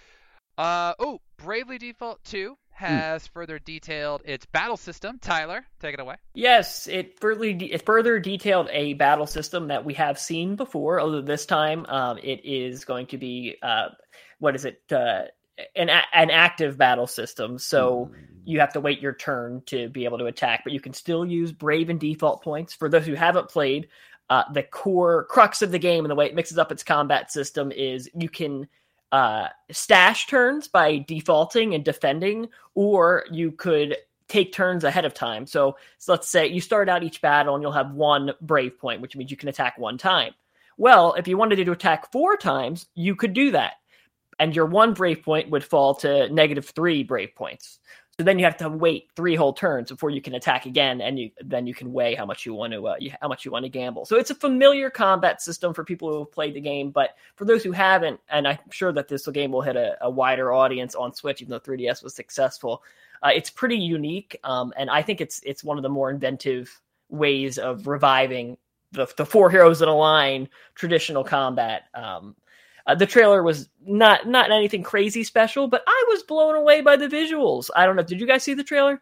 Uh oh, Bravely Default two has further detailed its battle system. Tyler, take it away. Yes, it further it further detailed a battle system that we have seen before. Although this time, um, it is going to be uh, what is it? Uh, an an active battle system. So Mm. you have to wait your turn to be able to attack, but you can still use Brave and Default points. For those who haven't played, uh, the core crux of the game and the way it mixes up its combat system is you can uh, stash turns by defaulting and defending, or you could take turns ahead of time. So, so let's say you start out each battle and you'll have one Brave point, which means you can attack one time. Well, if you wanted to attack four times, you could do that. And your one Brave point would fall to negative three Brave points. So then you have to wait three whole turns before you can attack again, and you then you can weigh how much you want to uh, you, how much you want to gamble. So it's a familiar combat system for people who have played the game, but for those who haven't, and I'm sure that this game will hit a, a wider audience on Switch, even though three D S was successful. Uh, it's pretty unique, um, and I think it's it's one of the more inventive ways of reviving the the four heroes in a line traditional combat. Um, Uh, the trailer was not not anything crazy special, but I was blown away by the visuals. I don't know. Did you guys see the trailer?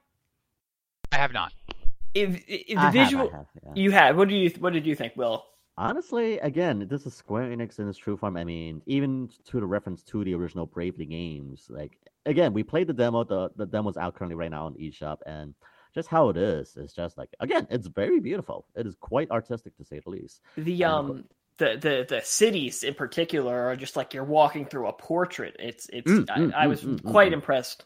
I have not. If, if the I have, visual I have, yeah. you had, what do you what did you think, Will? Honestly, again, this is Square Enix in its true form. I mean, even to the reference to the original Bravely games, like again, we played the demo. The the demo's out currently right now on eShop, and just how it is, it's just like again, it's very beautiful. It is quite artistic to say the least. The And- um the, the the cities in particular are just like you're walking through a portrait. It's it's Mm, I, mm, I mm, was mm, mm, quite mm. impressed.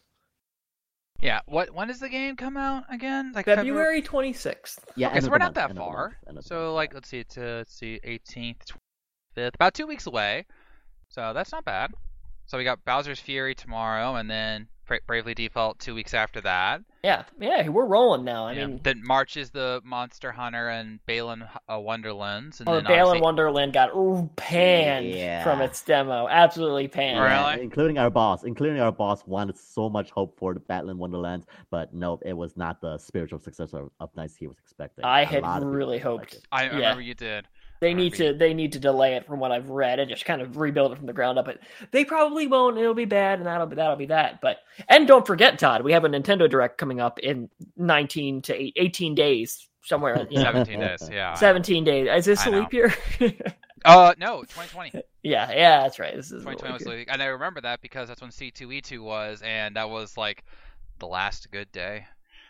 Yeah. What? When does the game come out again? Like February twenty-sixth. Yeah, Okay, end so of we're the not month, that end of the far. month, end of the So month, like, yeah. let's see, to let's see, eighteenth, twenty-fifth, about two weeks away. So that's not bad. So we got Bowser's Fury tomorrow, and then Bra- Bravely Default two weeks after that. Yeah, yeah, we're rolling now. I Yeah. mean, Then March is the Monster Hunter and Balin uh, Wonderlands, and oh, then Balan obviously- Wonderland got ooh, panned Yeah. from its demo. Absolutely panned. Really? Yeah, including our boss, including our boss, wanted so much hope for the Battling Wonderlands, but nope, it was not the spiritual successor of Nice he was expecting. I A had lot of people really didn't like hoped. it. I, I Yeah. remember you did. They need Alright. to they need to delay it from what I've read and just kind of rebuild it from the ground up. But they probably won't. It'll be bad, and that'll be that'll be that. But and don't forget, Todd, we have a Nintendo Direct coming up in nineteen to eight, eighteen days somewhere. You know, Seventeen days. Yeah. seventeen days. Is this I a know. leap year? Uh, no, twenty twenty. yeah, yeah, that's right. This is a twenty twenty leap was year. like, and I remember that because that's when C two E two was, and that was like the last good day.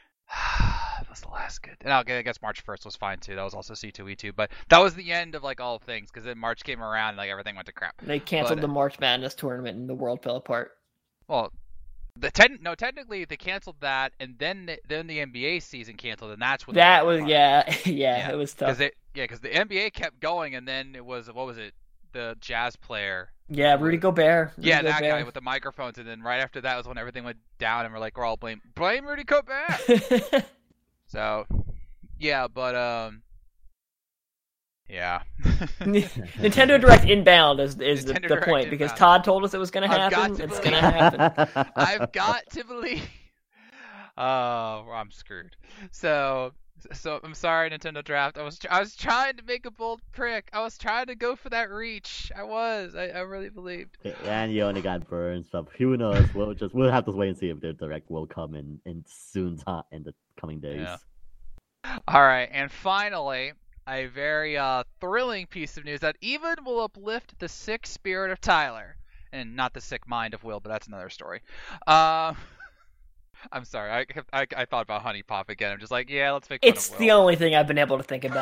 It was the last good. And I guess March first was fine too. That was also C two E two, but that was the end of like all things because then March came around and like everything went to crap. They canceled But- the March Madness tournament and the world fell apart. Well, the ten, no, technically they canceled that, and then the, then the N B A season canceled, and that's when the That world was fell apart. yeah, yeah, Yeah, it was Because tough. they, yeah, because the N B A kept going, and then it was what was it? The Jazz player. Yeah, Rudy Gobert. Rudy Yeah, that guy Gobert. with the microphones, and then right after that was when everything went down, and we're like, we're all blame blame Rudy Gobert. So Yeah, but um, yeah. Nintendo Direct inbound is is the, Nintendo the Direct point because inbound. Todd told us it was going to I've got happen. to It's believe- going to happen. I've got to believe. Oh, I'm screwed. So, so I'm sorry, Nintendo Draft. I was I was trying to make a bold prick. I was trying to go for that reach. I was. I, I really believed. And you only got burns, so who knows? We'll just we'll have to wait and see if the direct will come in in soon time in the coming days. Yeah. All right, and finally, a very uh, thrilling piece of news that even will uplift the sick spirit of Tyler, and not the sick mind of Will, but that's another story. Uh, I'm sorry, I, I I thought about Honey Pop again. I'm just like, yeah, let's make fun It's of Will. the only thing I've been able to think about.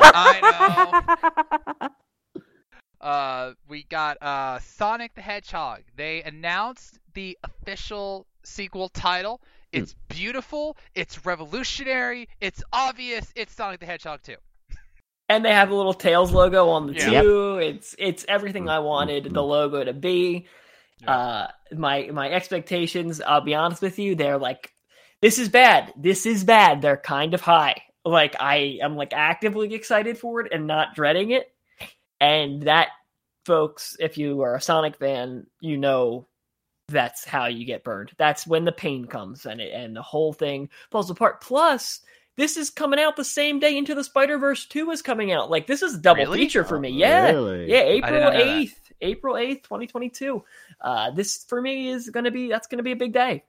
I know. uh, we got uh, Sonic the Hedgehog. They announced the official sequel title. It's beautiful. It's revolutionary. It's obvious. It's Sonic the Hedgehog two. And they have a little Tails logo on the Yeah. two. It's it's everything I wanted the logo to be. Yeah. Uh, my my expectations, I'll be honest with you, they're like, this is bad. This is bad. They're kind of high. Like I am like actively excited for it and not dreading it. And that, folks, if you are a Sonic fan, you know that's how you get burned. That's when the pain comes and it, and the whole thing falls apart. Plus, this is coming out the same day Into the Spider-Verse two is coming out. Like, this is a double Really? feature for me. Oh, Yeah. really? Yeah, I did April not know that. eighth. April eighth, twenty twenty-two. Uh, this, for me, is going to be, that's going to be a big day.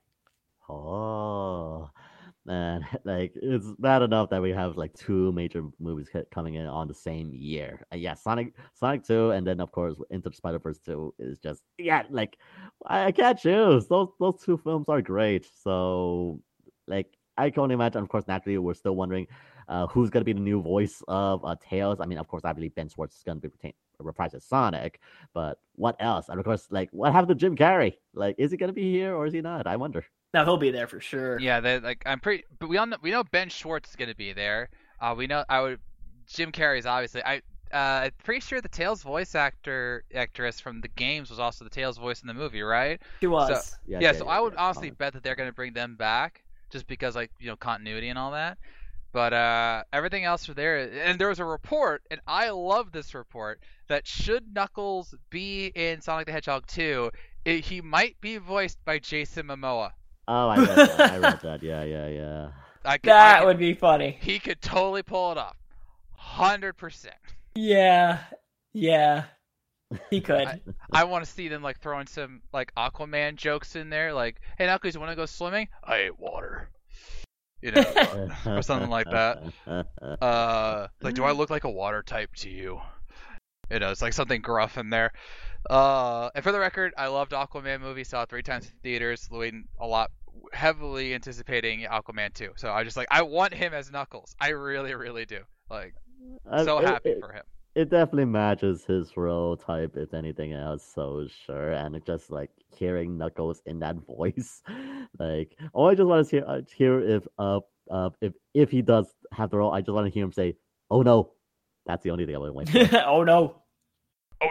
Oh, man, like it's bad enough that we have like two major movies hit- coming in on the same year. Uh, yeah, Sonic, Sonic two, and then of course Into the Spider Verse two is just yeah, like I, I can't choose. Those those two films are great. So, like I can only imagine. Of course, naturally, we're still wondering uh, who's gonna be the new voice of uh, Tails. I mean, of course, I believe Ben Schwartz is gonna be retain- reprised as Sonic, but what else? And of course, like what happened to Jim Carrey? Like, is he gonna be here or is he not? I wonder. Now, he'll be there for sure. Yeah, they like I'm pretty, but we all know, we know Ben Schwartz is gonna be there. Uh, we know I would Jim Carrey's obviously. I uh, I'm pretty sure the Tails voice actor actress from the games was also the Tails voice in the movie, right? He was. So- Yeah, Yeah, yeah, so yeah, I would yeah, honestly Sonic. bet that they're gonna bring them back just because like you know continuity and all that. But uh, everything else for there, and there was a report, and I love this report that should Knuckles be in Sonic the Hedgehog two, it, he might be voiced by Jason Momoa. Oh, I read that. I read that. Yeah, yeah, yeah. I could, I that could- would be funny. He could totally pull it off. Hundred percent. Yeah. Yeah. He could. I- I want to see them like throwing some like Aquaman jokes in there, like, "Hey Knuckles, you want to go swimming? I hate water." You know, or something like that. Uh, like, do I look like a water type to you? You know, it's like something gruff in there. Uh, and for the record, I loved Aquaman movie. Saw it three times in theaters. Waiting a lot, heavily anticipating Aquaman two. So I just like I want him as Knuckles. I really, really do. Like, Uh, so it- happy it, for him. It definitely matches his role type, if anything else. So sure, and it just like hearing Knuckles in that voice, like, oh, I just want to hear uh, hear if uh uh if if he does have the role, I just want to hear him say, "Oh no," that's the only thing I would wait for. Oh no. Oh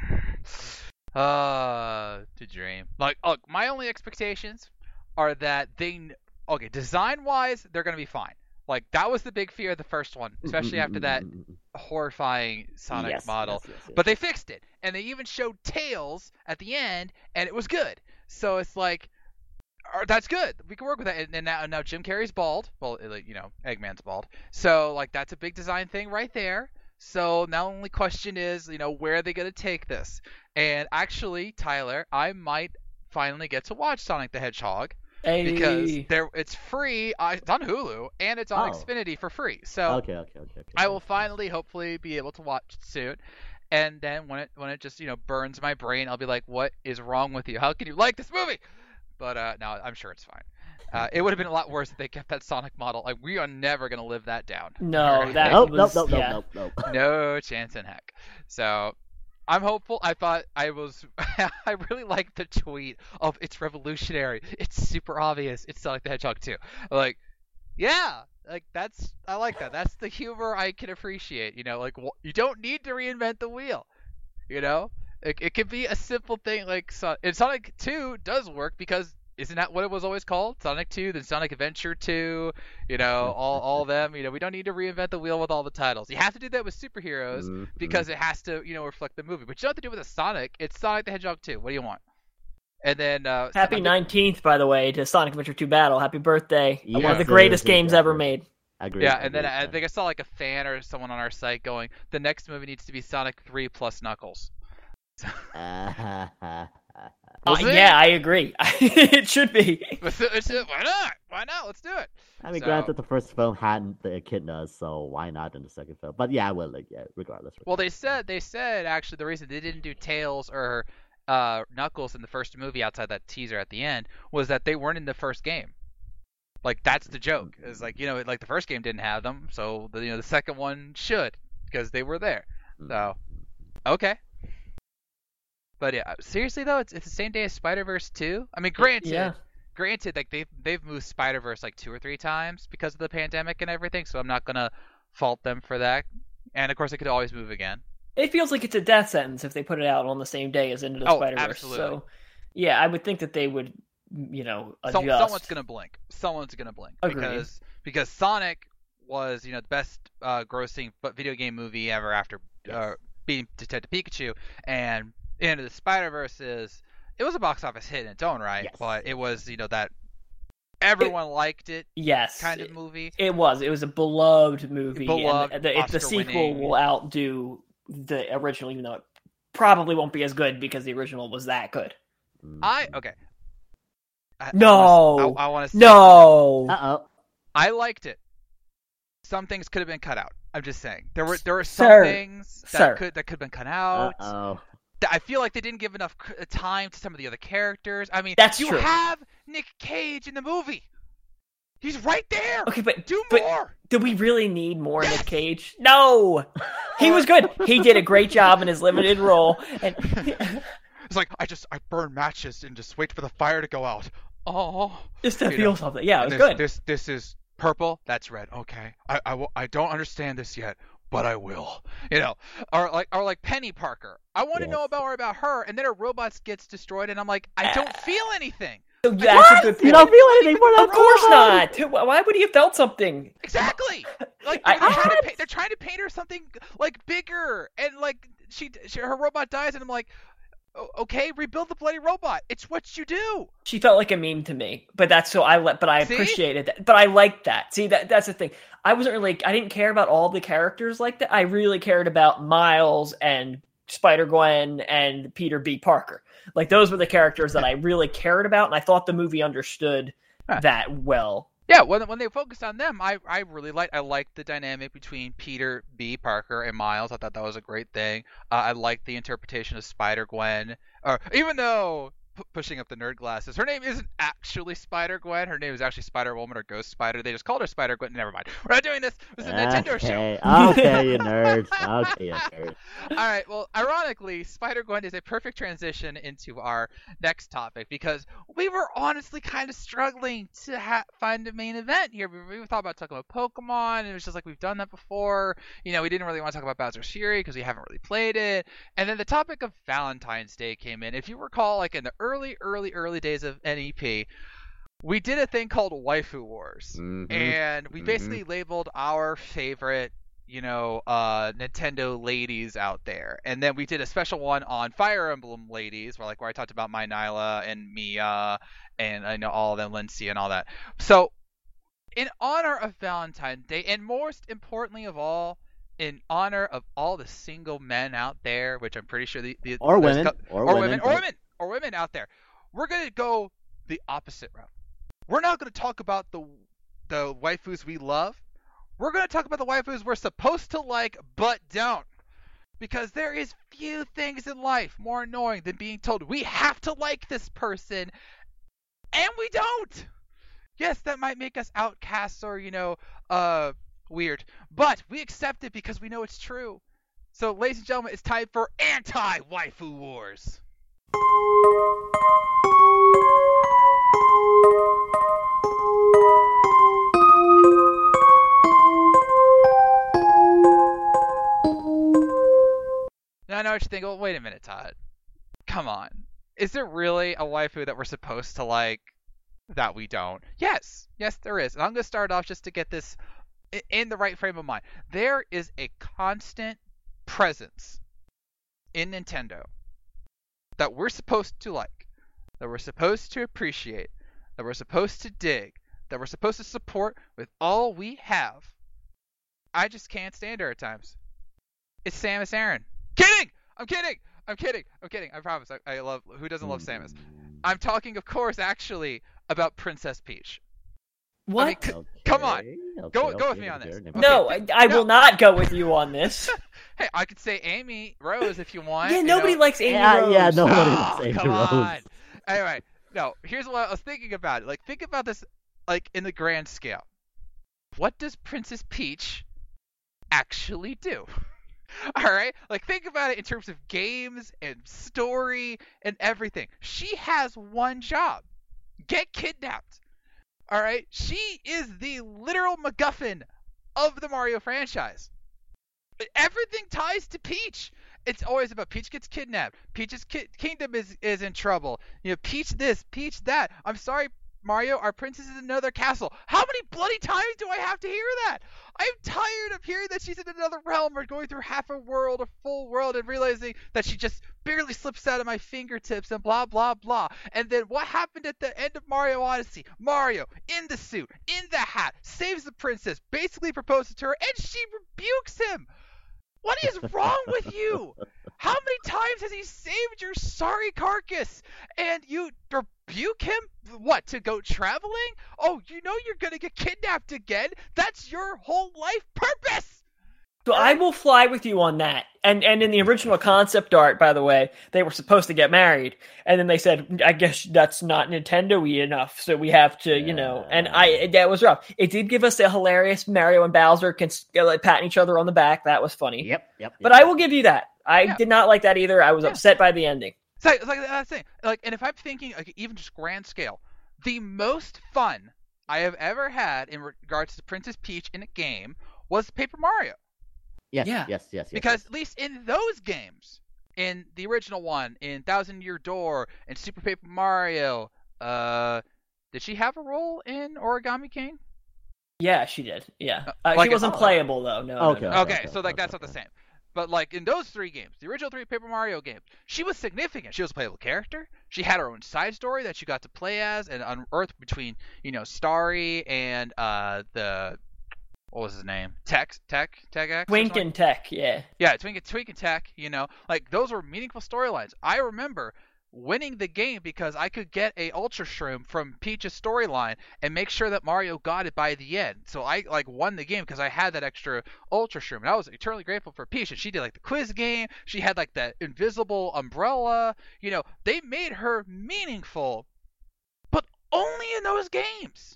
no. Uh, to dream. Like, look, my only expectations are that they, kn- okay, design-wise, they're gonna be fine. Like, that was the big fear of the first one, especially after that horrifying Sonic Yes, model. Yes, yes, yes. But they fixed it, and they even showed Tails at the end, and it was good. So it's like, uh, that's good. We can work with that. And, and now, now Jim Carrey's bald. Well, uh, like, you know, Eggman's bald. So like, that's a big design thing right there. So now the only question is, you know, where are they gonna take this? And actually, Tyler, I might finally get to watch Sonic the Hedgehog Hey. because there it's free. Uh, it's on Hulu and it's on Oh. Xfinity for free. So okay, okay, okay, okay. I will finally, hopefully, be able to watch it soon. And then when it when it just you know burns my brain, I'll be like, "What is wrong with you? How can you like this movie?" But uh, no, I'm sure it's fine. Uh, it would have been a lot worse if they kept that Sonic model. Like, we are never gonna live that down. No, that Nope, was nope, nope, yeah. nope, nope, nope. No chance in heck. So I'm hopeful. I thought I was. I really liked the tweet of "It's revolutionary. It's super obvious. It's Sonic the Hedgehog too." Like, yeah, like that's. I like that. That's the humor I can appreciate. You know, like wh- you don't need to reinvent the wheel. You know, it it could be a simple thing like so- and Sonic two does work because isn't that what it was always called? Sonic two, then Sonic Adventure two, you know, all all of them. You know, we don't need to reinvent the wheel with all the titles. You have to do that with superheroes Mhm. because it has to, you know, reflect the movie. But you don't have to do it with a Sonic. It's Sonic the Hedgehog two. What do you want? And then uh, Happy I mean, nineteenth, by the way, to Sonic Adventure two Battle. Happy birthday. One of the Yes, greatest yes, yes, games yes, ever yes. made. Agree. yeah, and then agree, I yeah. think I saw like a fan or someone on our site going, the next movie needs to be Sonic three plus Knuckles. Uh, We'll see. yeah, I agree. It should be. Let's do- let's do it. Why not? Why not? Let's do it. I mean, So- granted, the first film hadn't the echidnas, so why not in the second film? But yeah, I will. Like, yeah, regardless. Well, they said they said actually the reason they didn't do Tails or uh, Knuckles in the first movie outside that teaser at the end was that they weren't in the first game. Like that's the joke. Is like you know like the first game didn't have them, so the you know the second one should because they were there. So okay. But yeah, seriously though, it's it's the same day as Spider-Verse two. I mean, granted, Yeah. granted, like they've they've moved Spider-Verse like two or three times because of the pandemic and everything, so I'm not gonna fault them for that. And of course, it could always move again. It feels like it's a death sentence if they put it out on the same day as Into the Oh, Spider-Verse. absolutely. So, yeah, I would think that they would, you know, adjust. Some, someone's gonna blink. Someone's gonna blink Agreed. because because Sonic was you know the best uh, grossing but video game movie ever after uh, beating Detective Pikachu, and Into the Spider-Verse is it was a box office hit in its own right, Yes. but it was you know that everyone liked it Yes. kind of movie. It was. It was a beloved movie. Beloved, and the, if the Oscar-winning. sequel will outdo the original, even though it probably won't be as good because the original was that good. Mm. I okay. I, No. I want to. No. Uh oh. I liked it. Some things could have been cut out. I'm just saying there were there were some Sir. things that Sir. could that could have been cut Uh out. oh. I feel like they didn't give enough c- time to some of the other characters. I mean, That's you true. have Nick Cage in the movie. He's right there. Okay, but Do but more. do we really need more Nick Cage? No. He was good. He did a great job in his limited role. And It's like I just I burn matches and just wait for the fire to go out. Oh, just to You feel know, something. Yeah, it was this, good. This this is purple. That's red. Okay, I I, will, I don't understand this yet, but I will. You know, or like or like Penny Parker. I want to Yes. know about more about her, and then her robot gets destroyed, and I'm like, I don't feel anything. So that's a good You point. don't feel anything for that Of course robot? not. Why would he have felt something? Exactly. Like I- they're, trying to What? paint, they're trying to paint her something like bigger, and like she, she her robot dies, and I'm like, "O- okay, rebuild the bloody robot. It's what you do. She felt like a meme to me, but that's so I let. But I See? appreciated that. But I liked that. See, that that's the thing. I wasn't really. I didn't care about all the characters like that. I really cared about Miles and Spider Gwen and Peter B. Parker. Like those were the characters that I really cared about, and I thought the movie understood Huh. that well. Yeah, when when they focused on them, I I really liked I liked the dynamic between Peter B. Parker and Miles. I thought that was a great thing. Uh, I liked the interpretation of Spider Gwen, or even though p- pushing up the nerd glasses, her name isn't actually Spider Gwen. Her name is actually Spider Woman or Ghost Spider. They just called her Spider Gwen. Never mind. We're not doing this. This is a Nintendo show. Okay, okay, you nerds. Okay, you nerds. All right. Well, ironically, Spider Gwen is a perfect transition into our next topic because we were honestly kind of struggling to ha- find a main event here. We, we thought about talking about Pokemon, and it was just like we've done that before. You know, we didn't really want to talk about Bowser's Fury because we haven't really played it. And then the topic of Valentine's Day came in. If you recall, like in the early, early, early days of N E P, we did a thing called Waifu Wars, Mhm. and we Mhm. basically labeled our favorite you know, uh, Nintendo ladies out there. And then we did a special one on Fire Emblem ladies, where like where I talked about my Nyla and Mia and I know all of them, Lindsay and all that. So in honor of Valentine's Day, and most importantly of all, in honor of all the single men out there, which I'm pretty sure the, the Or there's women, co- or or women, women, or but- women, or women out there, we're gonna go the opposite route. We're not gonna talk about the the waifus we love. We're going to talk about the waifus we're supposed to like, but don't. Because there is few things in life more annoying than being told we have to like this person, and we don't. Yes, that might make us outcasts or, you know, uh, weird. But we accept it because we know it's true. So, ladies and gentlemen, it's time for Anti-Waifu Wars. Now I know what you think. Well, wait a minute, Todd. Come on. Is there really a waifu that we're supposed to like that we don't? Yes, yes, there is. And I'm going to start off just to get this in the right frame of mind. There is a constant presence in Nintendo that we're supposed to like, that we're supposed to appreciate, that we're supposed to dig, that we're supposed to support with all we have. I just can't stand her at times. It's Samus Aran. Kidding! I'm kidding! I'm kidding! I'm kidding! I promise. I, I love. Who doesn't love Samus? I'm talking, of course, actually, about Princess Peach. What? I mean, c- Okay, come on. okay, Go- go with okay, me on okay, this. okay. No, I, I No. will not go with you on this. Hey, I could say Amy Rose if you want. Yeah, you nobody know. likes Amy Yeah, Rose. yeah, no. Nobody Oh, likes Amy come Rose. on. Anyway, no. Here's what I was thinking about it. Like, think about this, like in the grand scale. What does Princess Peach actually do? All right, like think about it in terms of games and story and everything. She has one job: get kidnapped. All right, she is the literal MacGuffin of the Mario franchise. Everything ties to Peach. It's always about Peach gets kidnapped. Peach's ki- kingdom is, is in trouble. You know, Peach this, Peach that. I'm sorry, Mario, our princess is in another castle. How many bloody times do I have to hear that? I'm tired of hearing that she's in another realm or going through half a world, a full world, and realizing that she just barely slips out of my fingertips and blah, blah, blah. And then what happened at the end of Mario Odyssey? Mario, in the suit, in the hat, saves the princess, basically proposes to her, and she rebukes him. What is wrong with you? How many times has he saved your sorry carcass? And you rebuke him? What, to go traveling? Oh, you know you're going to get kidnapped again? That's your whole life purpose! So I will fly with you on that. And and in the original concept art, by the way, they were supposed to get married, and then they said, "I guess that's not Nintendo-y enough, so we have to, you know." And I that was rough. It did give us a hilarious Mario and Bowser can uh, like, patting each other on the back. That was funny. Yep, yep. But I will give you that. I Yeah. did not like that either. I was Yeah. upset by the ending. It's like, it's like that's the thing. Like, and if I'm thinking, like, even just grand scale, the most fun I have ever had in regards to Princess Peach in a game was Paper Mario. Yes, Yeah. yes, yes, yes. Because yes. at least in those games, in the original one, in Thousand Year Door, in Super Paper Mario, uh, did she have a role in Origami King? Yeah, she did. Yeah, Uh, uh, like she wasn't a- playable though. No. Okay. No, no. Okay, okay, so like okay, that's not the okay. same. But like in those three games, the original three Paper Mario games, she was significant. She was a playable character. She had her own side story that you got to play as and unearth between, you know, Starry and uh the what was his name? Tech, Tech, Tech X. or Twink something? and Tech. Yeah. Yeah, Twink, Twink and Tech, you know, like those were meaningful storylines. I remember winning the game because I could get a Ultra Shroom from Peach's storyline and make sure that Mario got it by the end. So I like won the game because I had that extra Ultra Shroom, and I was eternally grateful for Peach. And she did like the quiz game. She had like that invisible umbrella. You know, they made her meaningful, but only in those games.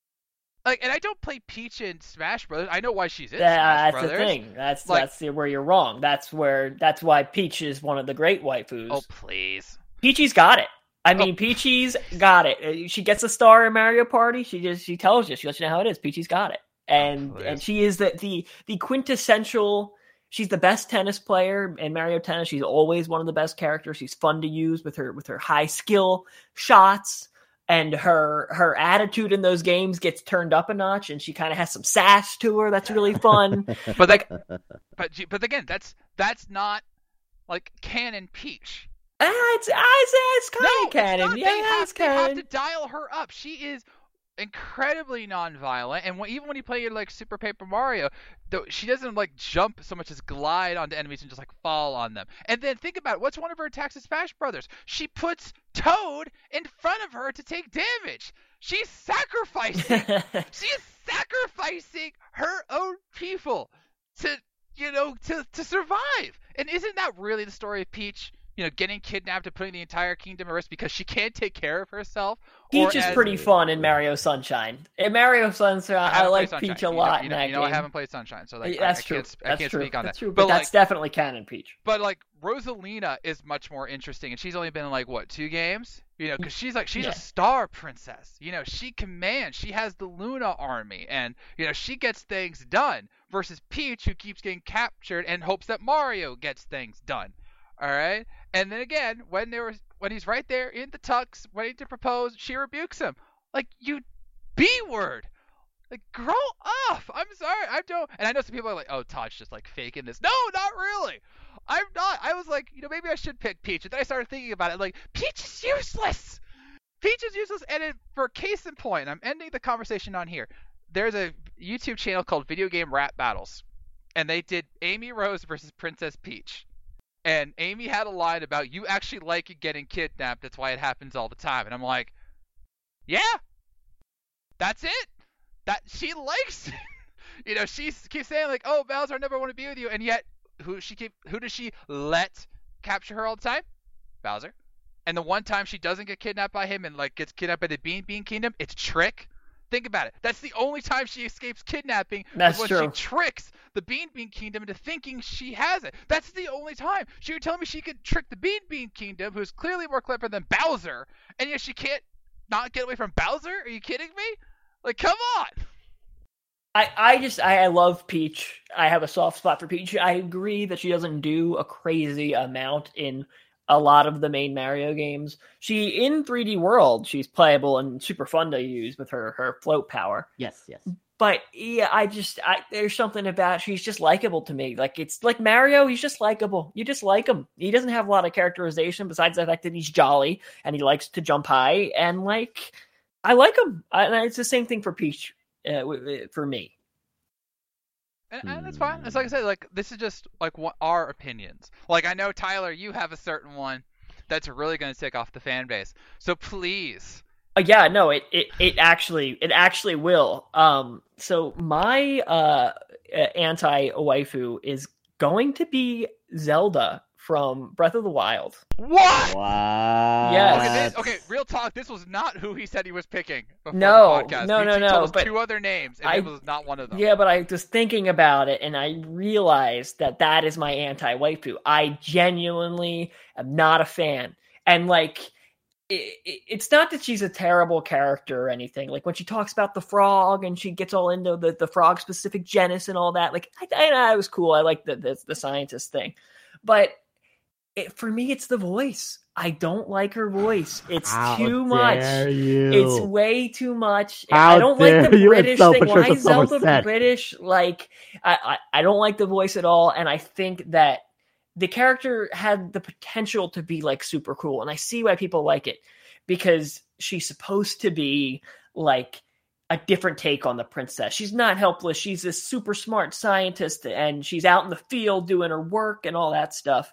Like, and I don't play Peach in Smash Brothers. I know why she's in That- Smash that's Brothers. the thing. That's Like- that's the, where you're wrong. That's where that's why Peach is one of the great waifus. Oh please. Peachy's got it. I Oh. mean, Peachy's got it. Uh, She gets a star in Mario Party. She just she tells you. She lets you know how it is. Peachy's got it, and please. and she is the the the quintessential. She's the best tennis player in Mario Tennis. She's always one of the best characters. She's fun to use with her with her high skill shots. And her her attitude in those games gets turned up a notch, and she kind of has some sass to her. That's really fun. But like, but she- but again, that's that's not like canon Peach. Ah, it's ah, it's, it's kind No, of canon. it's not. Yeah, they have, it's they have canon. to dial her up. She is incredibly non-violent, and when, even when you play like Super Paper Mario, though she doesn't like jump so much as glide onto enemies and just like fall on them. And then think about it. What's one of her attacks in Smash Brothers? She puts Toad in front of her to take damage. She's sacrificing. She is sacrificing her own people to, you know, to, to survive. And isn't that really the story of Peach? You know, getting kidnapped and putting the entire kingdom at risk because she can't take care of herself? Peach Or is as- pretty fun in Mario Sunshine. In Mario Sunshine, I, haven't like played Peach Sunshine. a You lot know, in you know, that you know game. I haven't played Sunshine, so like, I, that's I true. can't, I that's can't true. speak on that's that. true. But, But, that's like, definitely canon Peach. but like Rosalina is much more interesting, and she's only been in like what two games? You know, because she's like she's Yeah. a star princess. You know, she commands. She has the Luna army, and you know she gets things done. Versus Peach, who keeps getting captured and hopes that Mario gets things done. All right, and then again, when there was when he's right there in the tux waiting to propose, she rebukes him. Like, you B word. Like, grow up. I'm sorry. I don't. And I know some people are like, oh, Todd's just like faking this. No, not really. I'm not. I was like, you know, maybe I should pick Peach. And then I started thinking about it. Like, Peach is useless. Peach is useless. And it, for case in point, I'm ending the conversation on here. There's a YouTube channel called Video Game Rap Battles. And they did Amy Rose versus Princess Peach. And Amy had a line about, you actually like getting kidnapped. That's why it happens all the time. And I'm like, yeah, that's it. That she likes, you know, she keeps saying like, "Oh, Bowser, I never want to be with you," and yet, who she keep, who does she let capture her all the time? Bowser. And the one time she doesn't get kidnapped by him and like gets kidnapped by the Bean Bean Kingdom, it's Trick. Think about it. That's the only time she escapes kidnapping. That's when true. She tricks the Bean Bean Kingdom into thinking she has it. That's the only time. She would tell me she could trick the Bean Bean Kingdom, who's clearly more clever than Bowser, and yet she can't not get away from Bowser. Are you kidding me? Like, come on. I, I just I, I love Peach. I have a soft spot for Peach. I agree that she doesn't do a crazy amount in a lot of the main Mario games. She in three D World, she's playable and super fun to use with her her float power. Yes, yes. But yeah, I just I there's something about she's just likable to me. Like it's like Mario, he's just likable. You just like him. He doesn't have a lot of characterization besides the fact that he's jolly and he likes to jump high and like. I like him, and it's the same thing for Peach, uh, for me. And, and that's fine. It's like I said, like this is just like what our opinions. Like I know Tyler, you have a certain one that's really going to tick off the fan base. So please. Uh, yeah, no, it, it it actually it actually will. Um, so my uh anti waifu is going to be Zelda from Breath of the Wild. What? Wow. Yes. Okay, this, okay, real talk. This was not who he said he was picking before No, the podcast. no, he, no, he no, told us but two other names, and I- it was not one of them. Yeah, but I was thinking about it, and I realized that that is my anti-waifu. I genuinely am not a fan. And, like, it, it, it's not that she's a terrible character or anything. Like, when she talks about the frog, and she gets all into the, the frog-specific genus and all that, like, I, I, I was cool. I like the, the, the scientist thing. But it, for me, it's the voice. I don't like her voice. It's How too much. dare you. It's way too much. How I don't like dare the you British insult thing. Why Patricia is Zelda Somerset? British? Like, I, I, I don't like the voice at all. And I think that the character had the potential to be like super cool. And I see why people like it because she's supposed to be like a different take on the princess. She's not helpless. She's this super smart scientist and she's out in the field doing her work and all that stuff.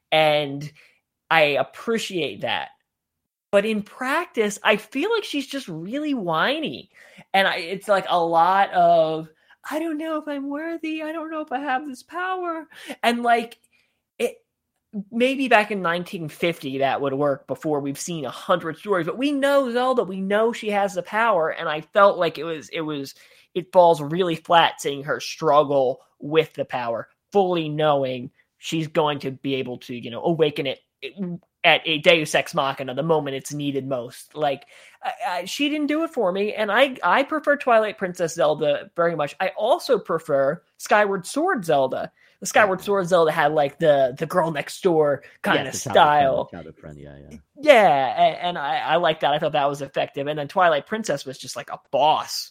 And I appreciate that. But in practice, I feel like she's just really whiny. And I, it's like a lot of, I don't know if I'm worthy. I don't know if I have this power. And like, it maybe back in nineteen fifty that would work before we've seen a hundred stories. But we know Zelda. We know she has the power. And I felt like it was, it was, it falls really flat seeing her struggle with the power, fully knowing she's going to be able to, you know, awaken it at a Deus Ex Machina the moment it's needed most. Like, I, I, she didn't do it for me, and I, I prefer Twilight Princess Zelda very much. I also prefer Skyward Sword Zelda. The Skyward Sword Zelda had, like, the, the girl next door kind Yes, of the style. childhood friend, childhood friend, yeah, yeah. Yeah, and, and I, I like that. I thought that was effective. And then Twilight Princess was just, like, a boss.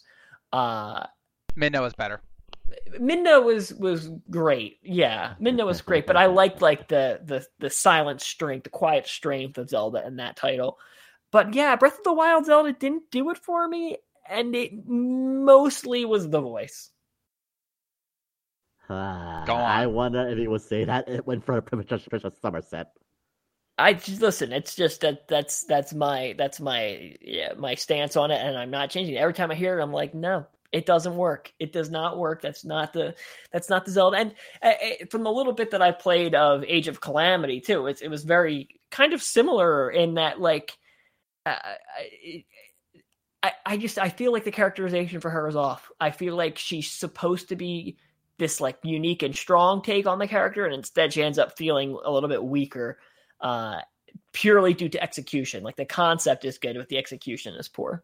Uh, Minna was better. Minna was was great. Yeah, Minna was great, but I liked like the the the silent strength, the quiet strength of Zelda in that title. But yeah, Breath of the Wild Zelda didn't do it for me, and it mostly was the voice. Ah, Go on. I wonder if he would say that it went for Patricia Somerset. I just listen. It's just that that's that's my that's my yeah my stance on it, and I'm not changing it. Every time I hear it, I'm like, no. It doesn't work. It does not work. That's not the that's not the Zelda. And uh, from the little bit that I played of Age of Calamity too, it, it was very kind of similar in that like uh, I I just I feel like the characterization for her is off. I feel like she's supposed to be this like unique and strong take on the character, and instead she ends up feeling a little bit weaker, uh, purely due to execution. Like the concept is good, but the execution is poor.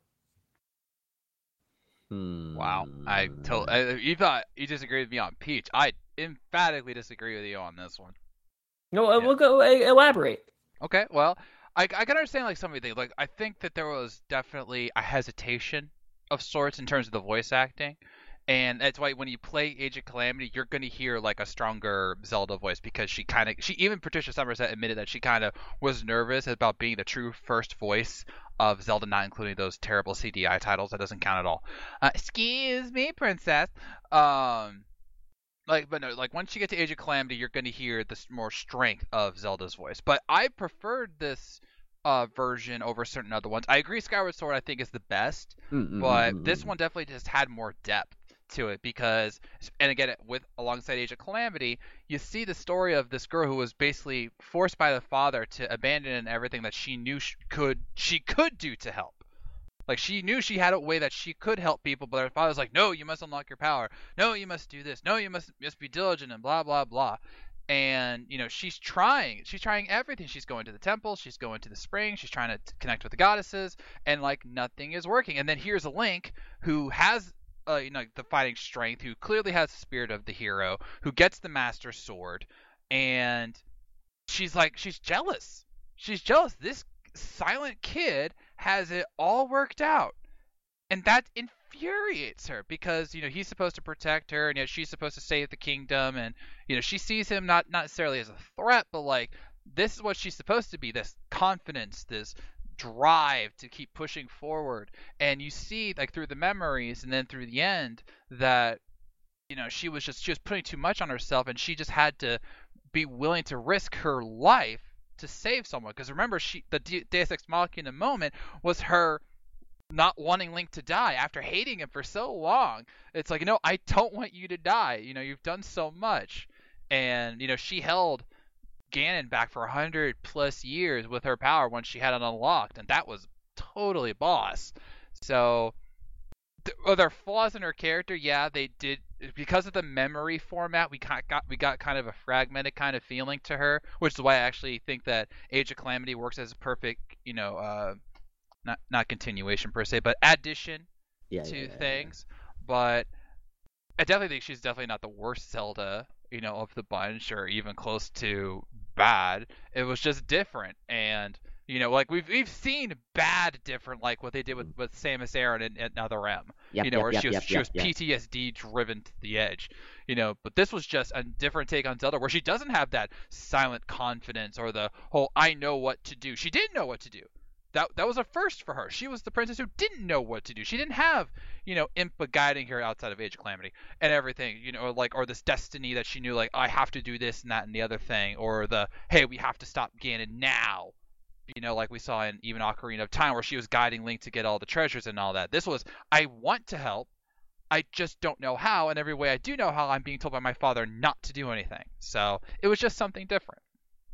Hmm. Wow. I told uh, you thought you disagreed with me on Peach. I emphatically disagree with you on this one. No, uh, Yeah. we'll go uh, elaborate. Okay, well, I I can understand like some of the things. Like I think that there was definitely a hesitation of sorts in terms of the voice acting. And that's why when you play Age of Calamity, you're going to hear like a stronger Zelda voice because she kind of, she even Patricia Somerset admitted that she kind of was nervous about being the true first voice of Zelda, not including those terrible C D I titles. That doesn't count at all. Uh, excuse me, princess. Um, like, but no, like once you get to Age of Calamity, you're going to hear this more strength of Zelda's voice. But I preferred this uh, version over certain other ones. I agree, Skyward Sword I think is the best, Mm-mm-mm-mm. but this one definitely just had more depth to it because, and again, with alongside Age of Calamity, you see the story of this girl who was basically forced by the father to abandon everything that she knew she could she could do to help. Like she knew she had a way that she could help people, but her father's like, no, you must unlock your power. No, you must do this. No, you must must be diligent and blah blah blah. And you know she's trying. She's trying everything. She's going to the temple. She's going to the spring. She's trying to connect with the goddesses, and like nothing is working. And then here's a Link who has Uh, you know, the fighting strength, who clearly has the spirit of the hero, who gets the Master Sword, and she's like, she's jealous. She's jealous. This silent kid has it all worked out, and that infuriates her because you know he's supposed to protect her, and yet she's supposed to save the kingdom, and you know she sees him not not necessarily as a threat, but like this is what she's supposed to be: this confidence, this drive to keep pushing forward. And you see like through the memories and then through the end that you know she was just she was putting too much on herself, and she just had to be willing to risk her life to save someone. Because remember, she the Deus Ex Machina moment was her not wanting Link to die after hating him for so long. It's like, you know, I don't want you to die, you know, you've done so much. And you know she held Ganon back for a hundred plus years with her power once she had it unlocked, and that was totally boss. So, th- are there flaws in her character? Yeah, they did because of the memory format. We got, got we got kind of a fragmented kind of feeling to her, which is why I actually think that Age of Calamity works as a perfect, you know, uh, not not continuation per se, but addition yeah, to yeah, yeah, things. Yeah. But I definitely think she's definitely not the worst Zelda, you know, of the bunch, or even close to bad. It was just different, and you know, like we've we've seen bad different, like what they did with, with Samus Aran in, in Another M. Yep, you know, yep, where yep, she was yep, she yep, was yep. P T S D driven to the edge. You know, but this was just a different take on Zelda, where she doesn't have that silent confidence or the whole I know what to do. She didn't know what to do. That that was a first for her. She was the princess who didn't know what to do. She didn't have, you know, Impa guiding her outside of Age of Calamity and everything, you know, like, or this destiny that she knew, like, I have to do this and that and the other thing, or the, hey, we have to stop Ganon now, you know, like we saw in even Ocarina of Time, where she was guiding Link to get all the treasures and all that. This was, I want to help, I just don't know how, and every way I do know how, I'm being told by my father not to do anything. So it was just something different.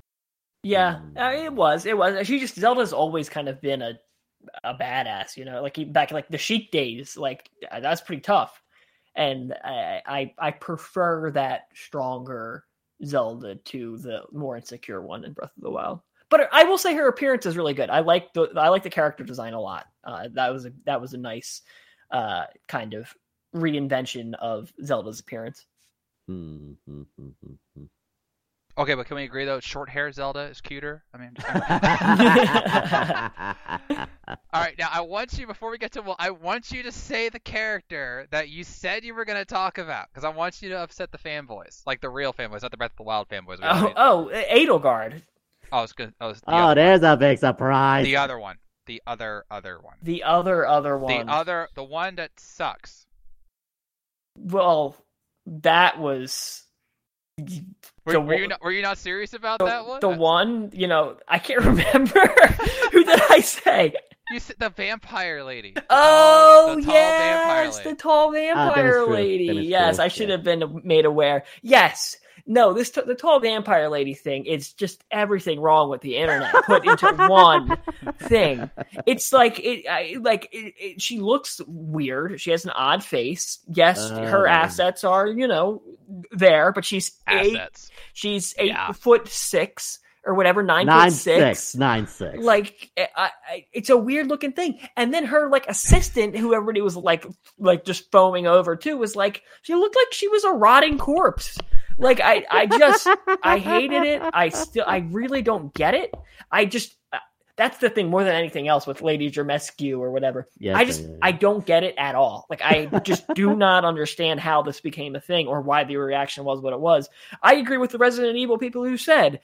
Yeah, uh, it was. It was. She just Zelda's always kind of been a a badass, you know. Like back in like the Sheik days, like that's pretty tough. And I, I I prefer that stronger Zelda to the more insecure one in Breath of the Wild. But I will say her appearance is really good. I like the I like the character design a lot. Uh, that was a that was a nice uh, kind of reinvention of Zelda's appearance. Mm-hmm. Okay, but can we agree though? Short hair Zelda is cuter. I mean, just all right. Now I want you, before we get to, well, I want you to say the character that you said you were going to talk about, because I want you to upset the fanboys, like the real fanboys, not the Breath of the Wild fanboys. Oh, oh, Edelgard. Oh, it's good. Oh, it's the oh there's one. A big surprise. The other one. The other other one. The other other one. The other, the one that sucks. Well, that was. Were, were you not, were you not serious about the, that one? The one, you know, I can't remember. Who did I say? You said the vampire lady. The oh, tall, the tall yes, vampire lady. the tall vampire oh, lady. Yes, I should yeah. have been made aware. Yes. No, this t- the tall vampire lady thing is just everything wrong with the internet put into one thing. It's like it, I, like it, it, she looks weird. She has an odd face. Yes, uh, her assets are you know there, but she's assets. eight. She's eight yeah. foot six or whatever, nine, nine foot six, six, nine six. Like I, I, it's a weird looking thing. And then her like assistant, who everybody was like like just foaming over to, was like she looked like she was a rotting corpse. Like I, I just, I hated it. I still, I really don't get it. I just, that's the thing more than anything else with Lady Germescu or whatever. Yeah, I just yeah, yeah. I don't get it at all. Like I just do not understand how this became a thing or why the reaction was what it was. I agree with the Resident Evil people who said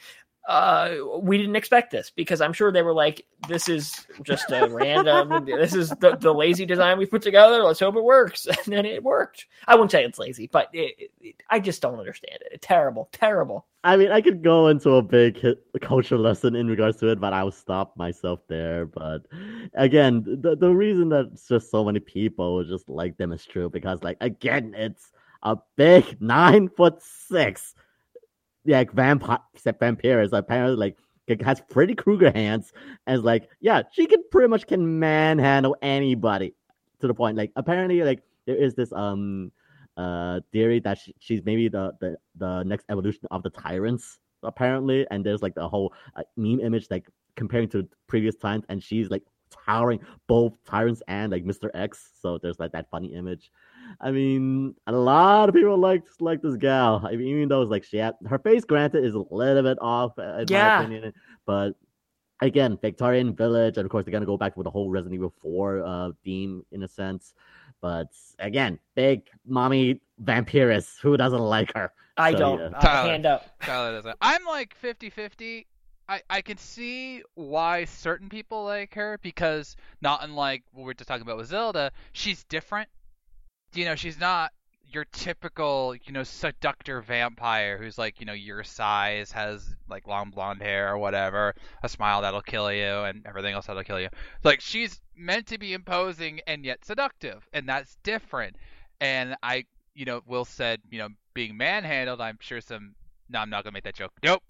uh we didn't expect this, because I'm sure they were like, this is just a random this is the, the lazy design we put together, let's hope it works. And then it worked. I wouldn't say it's lazy, but it, it, I just don't understand it. Terrible terrible. I mean, I could go into a big hit, culture lesson in regards to it, but I will stop myself there. But again, the the reason that it's just so many people just like them is true because, like, again, it's a big nine foot six, yeah, vampire vampire is apparently like it has Freddy Krueger hands, and it's like, yeah, she can pretty much can manhandle anybody to the point. Like, apparently, like there is this um. uh theory that she, she's maybe the, the the next evolution of the tyrants apparently, and there's like the whole uh, meme image like comparing to previous times, and she's like towering both tyrants and like Mister X, so there's like that funny image. I mean, a lot of people like like this gal. I mean, even though it's like she had her face, granted, is a little bit off in Yeah. my opinion, but again, Victorian Village, and of course they're gonna go back with the whole Resident Evil four uh theme in a sense. But again, big mommy vampirist. Who doesn't like her? I So, don't. yeah. Uh, Tyler. hand up. Tyler doesn't. I'm like fifty-fifty. I, I can see why certain people like her, because not unlike what we were just talking about with Zelda, she's different. You know, she's not your typical, you know, seductor vampire who's like, you know, your size, has like long blonde hair or whatever, a smile that'll kill you, and everything else that'll kill you. Like, she's meant to be imposing and yet seductive, and that's different. And I, you know, Will said, you know, being manhandled, I'm sure some. No, I'm not gonna make that joke. Nope.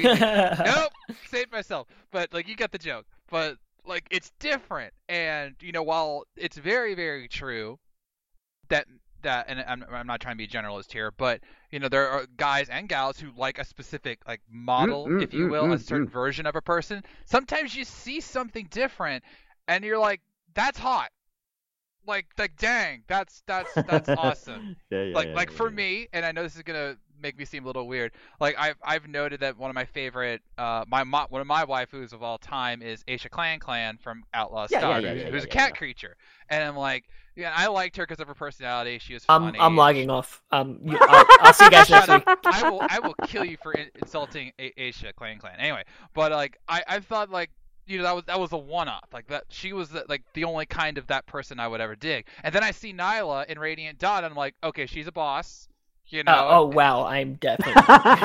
Nope. Saved myself. But like, you got the joke. But like, it's different. And you know, while it's very, very true that that, and I'm I'm not trying to be a generalist here, but you know, there are guys and gals who like a specific like model, Mm, mm, if you mm, will, a mm, certain mm. version of a person. Sometimes you see something different, and you're like, that's hot. Like, like, dang, that's that's that's awesome. Yeah, yeah, like yeah, like yeah, for yeah. me, and I know this is gonna make me seem a little weird. Like, I've I've noted that one of my favorite, uh, my mo- one of my waifus of all time is Aisha Clan Clan from Outlaw Yeah, yeah, Star, yeah, who's, yeah, who's yeah, a cat yeah. creature, and I'm like, yeah, I liked her because of her personality. She was I'm funny. I'm logging off. Um, you, I'll, I'll see you guys next Shut week. up. I will I will kill you for in- insulting a- Aisha Clan Clan. Anyway, but like I I thought like. You know, that was that was a one-off. Like that, she was the, like the only kind of that person I would ever dig. And then I see Nyla in Radiant Dawn, and I'm like, okay, she's a boss. You know. Uh, oh wow, I'm definitely.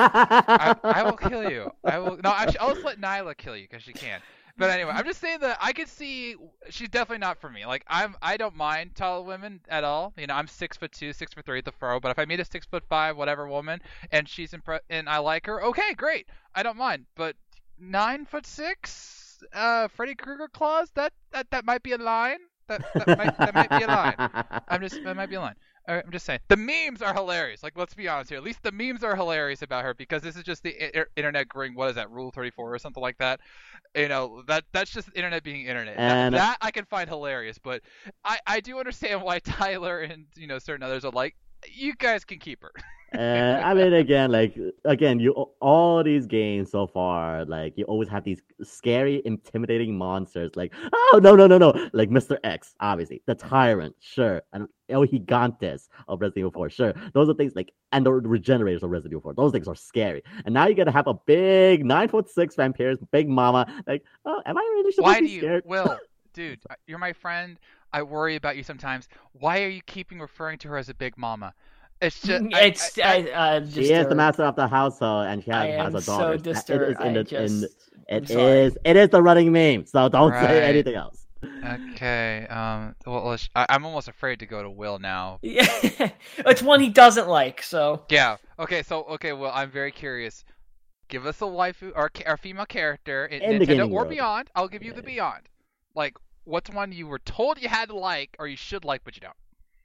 I, I will kill you. I will. No, actually, I'll just let Nyla kill you because she can. But anyway, I'm just saying that I could see she's definitely not for me. Like, I'm I don't mind tall women at all. You know, I'm six foot two, six foot three at the fro. But if I meet a six foot five, whatever woman, and she's impre- and I like her, okay, great, I don't mind. But nine foot six. Uh, Freddy Krueger claws. That, that that might be a line. That that might that might be a line. I'm just that might be a line. All right, I'm just saying the memes are hilarious. Like, let's be honest here. At least the memes are hilarious about her, because this is just the I- internet growing. What is that? Rule thirty-four or something like that. You know, that that's just internet being internet. And- that, that I can find hilarious, but I I do understand why Tyler and you know certain others are like, you guys can keep her. And I mean, again, like again, you all these games so far, like you always have these scary, intimidating monsters. Like, oh no, no, no, no, like Mister X, obviously, the Tyrant, sure, and El Gigantes of Resident Evil four, sure. Those are things like, and the Regenerators of Resident Evil four. Those things are scary. And now you're gonna have a big nine foot six vampires, big mama. Like, oh, am I really supposed Why to do be you, scared? Will, dude, you're my friend. I worry about you sometimes. Why are you keeping referring to her as a big mama? It's just, I- it's I- I- I, I'm She is the disturbed. master of the household, and she I has, am has a so daughter. disturbed. It is in I the, just, in, I'm it sorry. is it is the running meme. So don't Right. say anything else. Okay. Um. Well, let's- I, I'm almost afraid to go to Will now. Yeah, it's one he doesn't like. So Yeah. Okay. So okay. Well, I'm very curious. Give us a waifu or ca- or female character in, In the Nintendo gaming or world. beyond. I'll give you Yeah. the beyond. Like, what's one you were told you had to like or you should like but you don't?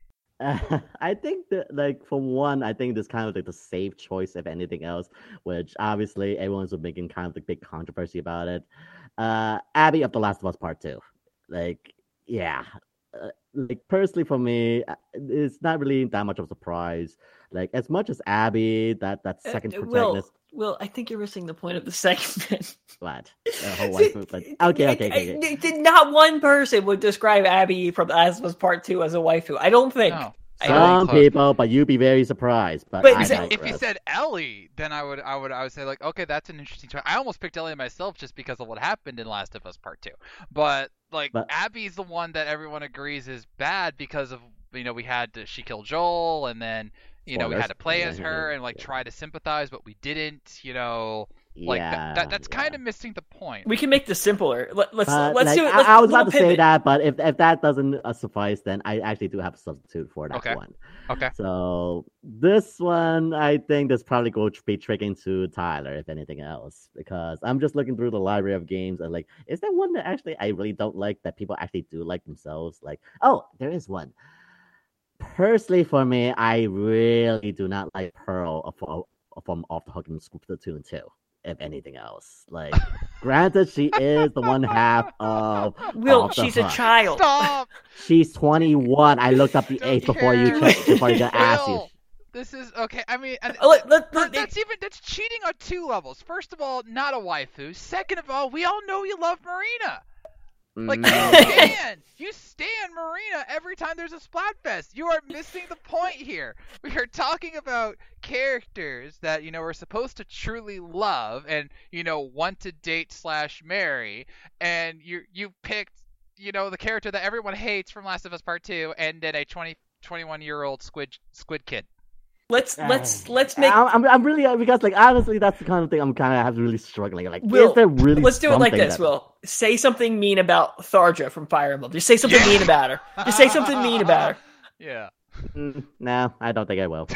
Uh, I think that, like, for one, I think this kind of like the safe choice if anything else, which obviously everyone's making kind of like big controversy about it. Uh, Abby of The Last of Us Part Two, like, yeah, uh, like personally for me, uh, it's not really that much of a surprise. Like, as much as Abby, that that Uh, second uh, Will, protagonist. Will, I think you're missing the point of the segment. What? The whole waifu, but okay, okay, okay. okay. I, I, not one person would describe Abby from Last of Us Part Two as a waifu. I don't think. No. Some people, but you'd be very surprised. But, but I if you said Ellie, then I would, I would, I would say like, okay, that's an interesting choice. I almost picked Ellie myself just because of what happened in Last of Us Part Two. But like, but, Abby's the one that everyone agrees is bad because of, you know, we had to, she killed Joel, and then you know we had to play as her and like yeah. try to sympathize, but we didn't. You know. Like yeah, that, that that's yeah. kind of missing the point. We can make this simpler. Let, let's uh, let's like, do it. Let's, I, I was about to pivot. say that, but if if that doesn't uh, suffice, then I actually do have a substitute for that okay. one. Okay. So this one, I think this probably going to be tricking to Tyler, if anything else, because I'm just looking through the library of games and like, is there one that actually I really don't like that people actually do like themselves? Like, oh, there is one. Personally, for me, I really do not like Pearl from, from Off the Hook and Splatoon two. If anything else, like, granted, she is the one half of. Will, of she's hook. a child. Stop. She's twenty-one. I looked up the Don't age before you care. took, before you got asked you. This is okay. I mean, and, let, let, let, that's even that's cheating on two levels. First of all, not a waifu. Second of all, we all know you love Marina. Like you stand, you stand Marina every time there's a Splatfest. You are missing the point here. We are talking about characters that you know we're supposed to truly love and you know want to date slash marry, and you you picked you know the character that everyone hates from Last of Us Part Two, and then a twenty, twenty-one year old squid squid kid. Let's let's let's make. I'm I'm really because like honestly that's the kind of thing I'm kind of have really struggling. Like, Will, is there really? Let's do it like this. That... Will say something mean about Tharja from Fire Emblem. Just say something yeah. mean about her. Just say something mean about her. Yeah. Mm, no, I don't think I will.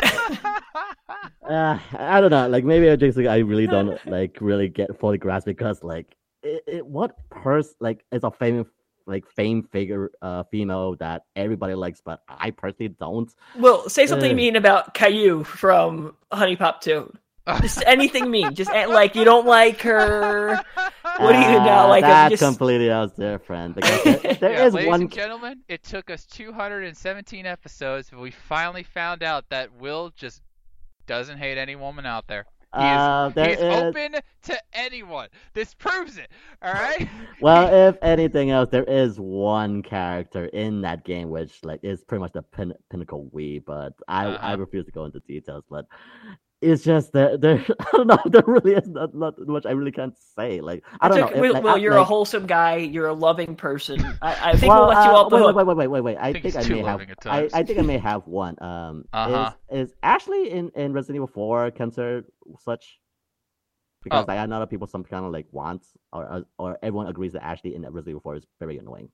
uh, I don't know. Like maybe I just like, I really don't like really get fully grasp because like it, it what person like is a famous. like fame figure uh female that everybody likes but I personally don't. Well, say something uh. mean about Caillou from Honey Pop two. Just anything mean. Just like you don't like her. What do you uh, not like? That's just... completely else different. Because there, there yeah, is ladies one. and gentlemen, it took us two hundred seventeen episodes, but we finally found out that Will just doesn't hate any woman out there. He is, uh, he is, is open to anyone. This proves it. All right. Well, if anything else, there is one character in that game which like is pretty much the pin- pinnacle we, but I uh-huh. I refuse to go into details. But it's just that there, I don't know. There really is not, not much I really can't say. Like I don't okay. know. Will, if, like, Will I, you're like, a wholesome guy. You're a loving person. I, I think well, we'll let you uh, off the wait, hook. wait, wait, wait, wait, wait. I, I think, think I may have. I, I think I may have one. Um, uh-huh. is is Ashley in, in Resident Evil four considered such? Because oh. like, I know that people some kind of like want or or everyone agrees that Ashley in Resident Evil four is very annoying.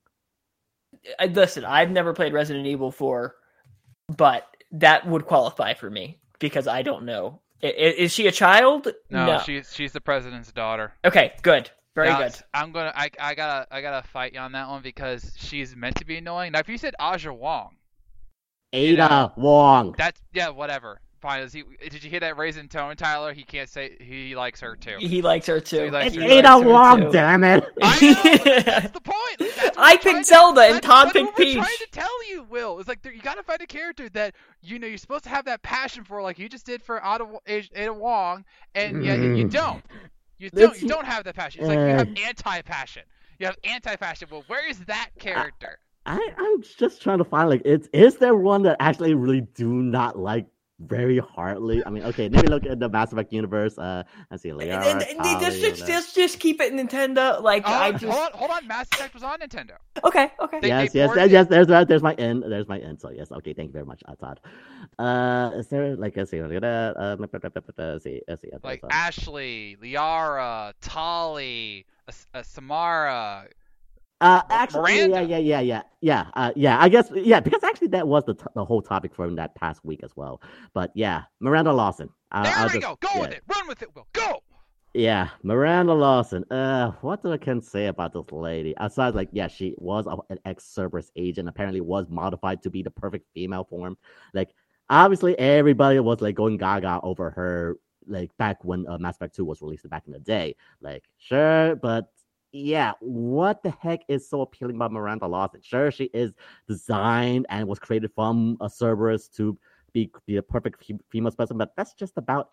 I, listen, I've never played Resident Evil four, but that would qualify for me because I don't know. Is, is she a child? No, no, she's she's the president's daughter. Okay, good, very now, good. I'm gonna I I gotta I gotta fight you on that one because she's meant to be annoying. Now, if you said Aja Wong, Ada you know, Wong, that's yeah, whatever. Fine. Is he, did you hear that raisin tone, Tyler? He can't say he likes her too. He likes her too. So likes it's her Ada Wong, damn it! I know. That's the point. That's I picked Zelda to, and Todd picked Peach. That's what we're trying to tell you, Will. It's like you gotta find a character that you know you're supposed to have that passion for, like you just did for Ada, Ada Wong, and yet you don't. You don't. You don't have that passion. It's like you have anti-passion. You have anti-passion. Well, where is that character? I, I'm just trying to find like it's is there one that actually really do not like very hardly? I mean, okay, maybe look at the Mass Effect universe. Uh, let's see, Liara, and, and, and just, just, just, just keep it Nintendo. Like, oh, I just hold on, hold on. Mass Effect was on Nintendo. Okay, okay. They, yes, they yes, yes, yes. There's that. There's my end. There's my end. So yes, okay. Thank you very much, Todd. Uh, is there like let's see, look at that. Uh, let's see, let's see. Like Ashley, Liara, Tali, uh, uh, Samara. Uh, actually, Miranda. yeah, yeah, yeah, yeah, yeah, uh, yeah. I guess, yeah, because actually that was the t- the whole topic from that past week as well. But yeah, Miranda Lawson. Uh, there I'll we just, go. Go yeah. with it. Run with it, Will. Go. Yeah, Miranda Lawson. Uh, what do I can say about this lady? Aside, like, yeah, she was a, an ex-Cerberus agent. Apparently, was modified to be the perfect female form. Like, obviously, everybody was like going gaga over her. Like back when uh, Mass Effect two was released back in the day. Like, sure, but. Yeah, what the heck is so appealing about Miranda Lawson? Sure, she is designed and was created from a Cerberus to be, be a perfect female specimen, but that's just about it.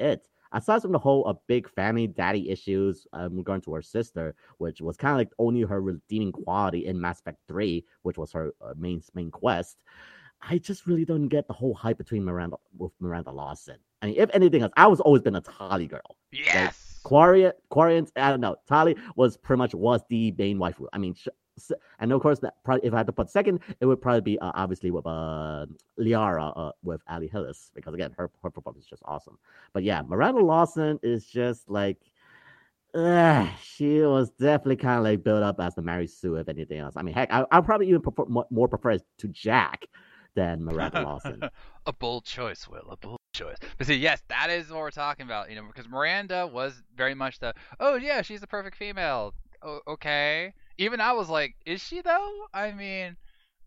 aside from the whole uh, big family daddy issues um, regarding to her sister, which was kind of like only her redeeming quality in Mass Effect three, which was her uh, main main quest. I just really don't get the whole hype between Miranda with Miranda Lawson. I mean, if anything else, I was always been a Tali girl. Yes. Like, Quarian, Quarians, I don't know. Tali was pretty much was the main waifu. I mean, sh- and of course, that probably, if I had to put second, it would probably be uh, obviously with uh, Liara uh, with Ali Hillis, because again, her her performance is just awesome. But yeah, Miranda Lawson is just like. Uh, she was definitely kind of like built up as the Mary Sue, if anything else. I mean, heck, I I probably even prefer more, more prefer to Jack than Miranda Lawson. A bold choice, Will. A bold choice. But see, yes, that is what we're talking about. You know, because Miranda was very much the, oh yeah, she's the perfect female. O- okay. Even I was like, is she though? I mean,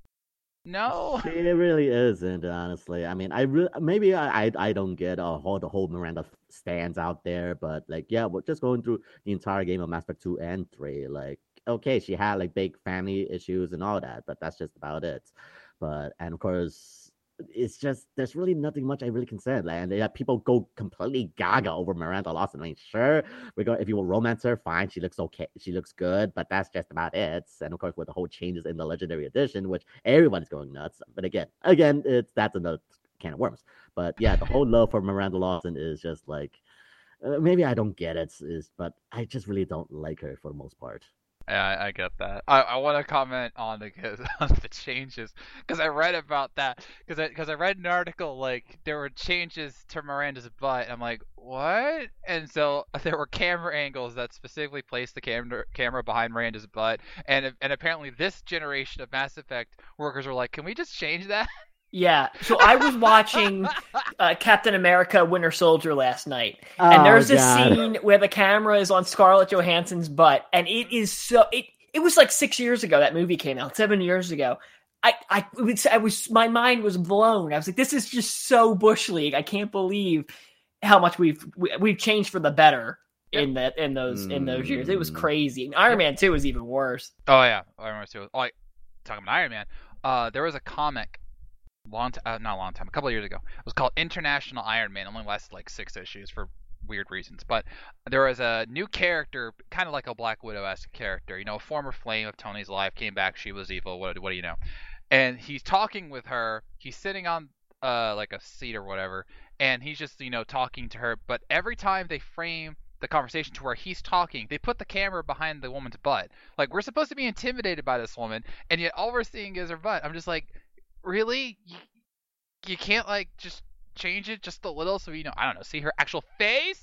no. She really isn't, honestly. I mean, I really maybe I, I I don't get uh, how the whole Miranda stands out there, but like, yeah, we're just going through the entire game of Mass Effect two and three. Like, okay, she had like big family issues and all that, but that's just about it. But and of course, it's just there's really nothing much I really can say. Like, and yeah, people go completely gaga over Miranda Lawson. I mean, sure, we're going if you will romance her, fine. She looks okay, she looks good, but that's just about it. And of course, with the whole changes in the Legendary Edition, which everyone's going nuts. But again, again, it's that's another can of worms. But yeah, the whole love for Miranda Lawson is just like uh, maybe I don't get it, is but I just really don't like her for the most part. Yeah, I, I get that. I, I want to comment on the on the changes because I read about that because I because I read an article like there were changes to Miranda's butt. I'm like, what? And so there were camera angles that specifically placed the camera camera behind Miranda's butt, and and apparently this generation of Mass Effect workers were like, can we just change that? Yeah, so I was watching uh, Captain America Winter Soldier last night, Oh, and there's this God. scene where the camera is on Scarlett Johansson's butt, and it is so it it was like six years ago that movie came out, seven years ago. I I was I was my mind was blown. I was like, this is just so Bush League. I can't believe how much we've we, we've changed for the better in that in those in those years. It was Mm. crazy. And Iron Man two was even worse. Oh yeah, I remember too. Oh, like talking about Iron Man. Uh, there was a comic. Long t- uh, not a long time, a couple of years ago. It was called International Iron Man. It only lasted like six issues for weird reasons. But there was a new character, kind of like a Black Widow-esque character. You know, a former flame of Tony's life came back. She was evil. What, what do you know? And he's talking with her. He's sitting on uh like a seat or whatever, and he's just you know talking to her. But every time they frame the conversation to where he's talking, they put the camera behind the woman's butt. Like we're supposed to be intimidated by this woman, and yet all we're seeing is her butt. I'm just like. Really? You, you can't like just change it just a little so you know I don't know see her actual face.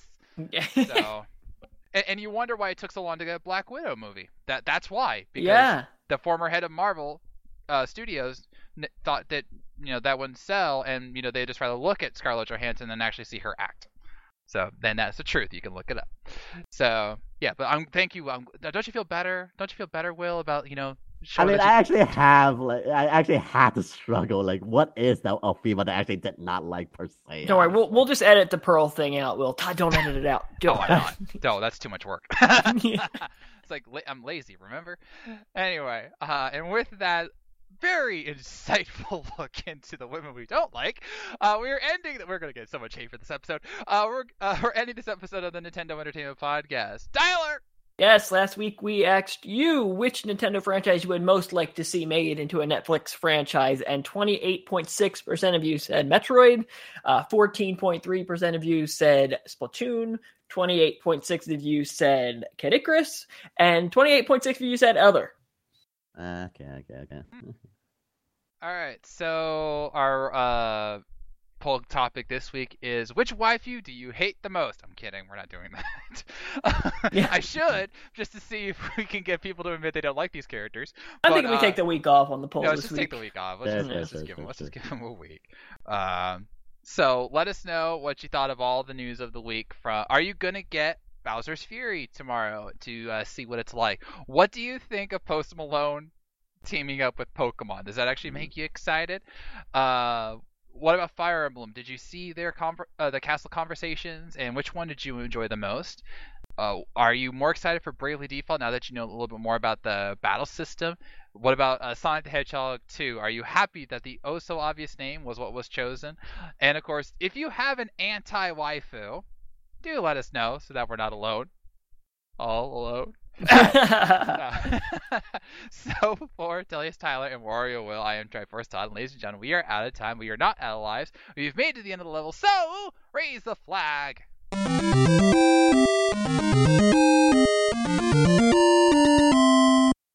So and, and you wonder why it took so long to get a Black Widow movie. That that's why because Yeah. the former head of Marvel uh, Studios n- thought that you know that wouldn't sell, and you know they just rather look at Scarlett Johansson than actually see her act. So then that's the truth. You can look it up. So yeah, but I'm thank you. Um, don't you feel better? Don't you feel better, Will, about you know? I showing mean, that I you- actually have like I actually had to struggle. Like, what is that a female that I actually did not like per se? Don't worry, we'll we'll just edit the Pearl thing out. Will Todd, don't edit it out. Oh, Don't. why not? No, that's too much work. Yeah. It's like la- I'm lazy, remember? Anyway, uh, and with that very insightful look into the women we don't like, uh, we're ending. We're gonna get so much hate for this episode. Uh, we're uh, we're ending this episode of the Nintendo Entertainment Podcast. Tyler. Yes, last week we asked you which Nintendo franchise you would most like to see made into a Netflix franchise, and twenty-eight point six percent of you said Metroid, uh, fourteen point three percent of you said Splatoon, twenty-eight point six percent of you said Kid Icarus, and twenty-eight point six percent of you said Other. Okay, okay, okay. All right. So our uh, poll topic this week is which waifu do you hate the most? I'm kidding. We're not doing that. Yeah. I should just to see if we can get people to admit they don't like these characters. I But, think we uh, take the week off on the poll No, let's this just week. take the week off. Let's Sure, just, sure, let's sure, just give them. sure, Let's just sure. give them a week. Um, so let us know what you thought of all the news of the week. From are you gonna get Bowser's Fury tomorrow to uh, see what it's like? What do you think of Post Malone teaming up with Pokemon? Does that actually make you excited? Uh, what about Fire Emblem? Did you see their conver- uh, the Castle Conversations, and which one did you enjoy the most? Uh, are you more excited for Bravely Default now that you know a little bit more about the battle system? What about uh, Sonic the Hedgehog two? Are you happy that the oh so obvious name was what was chosen? And of course, if you have an anti-waifu, do let us know so that we're not alone. All alone. So for Telius Tyler and Wario Will, I am Triforce Todd, and ladies and gentlemen, we are out of time. We are not out of lives. We've made it to the end of the level, so raise the flag.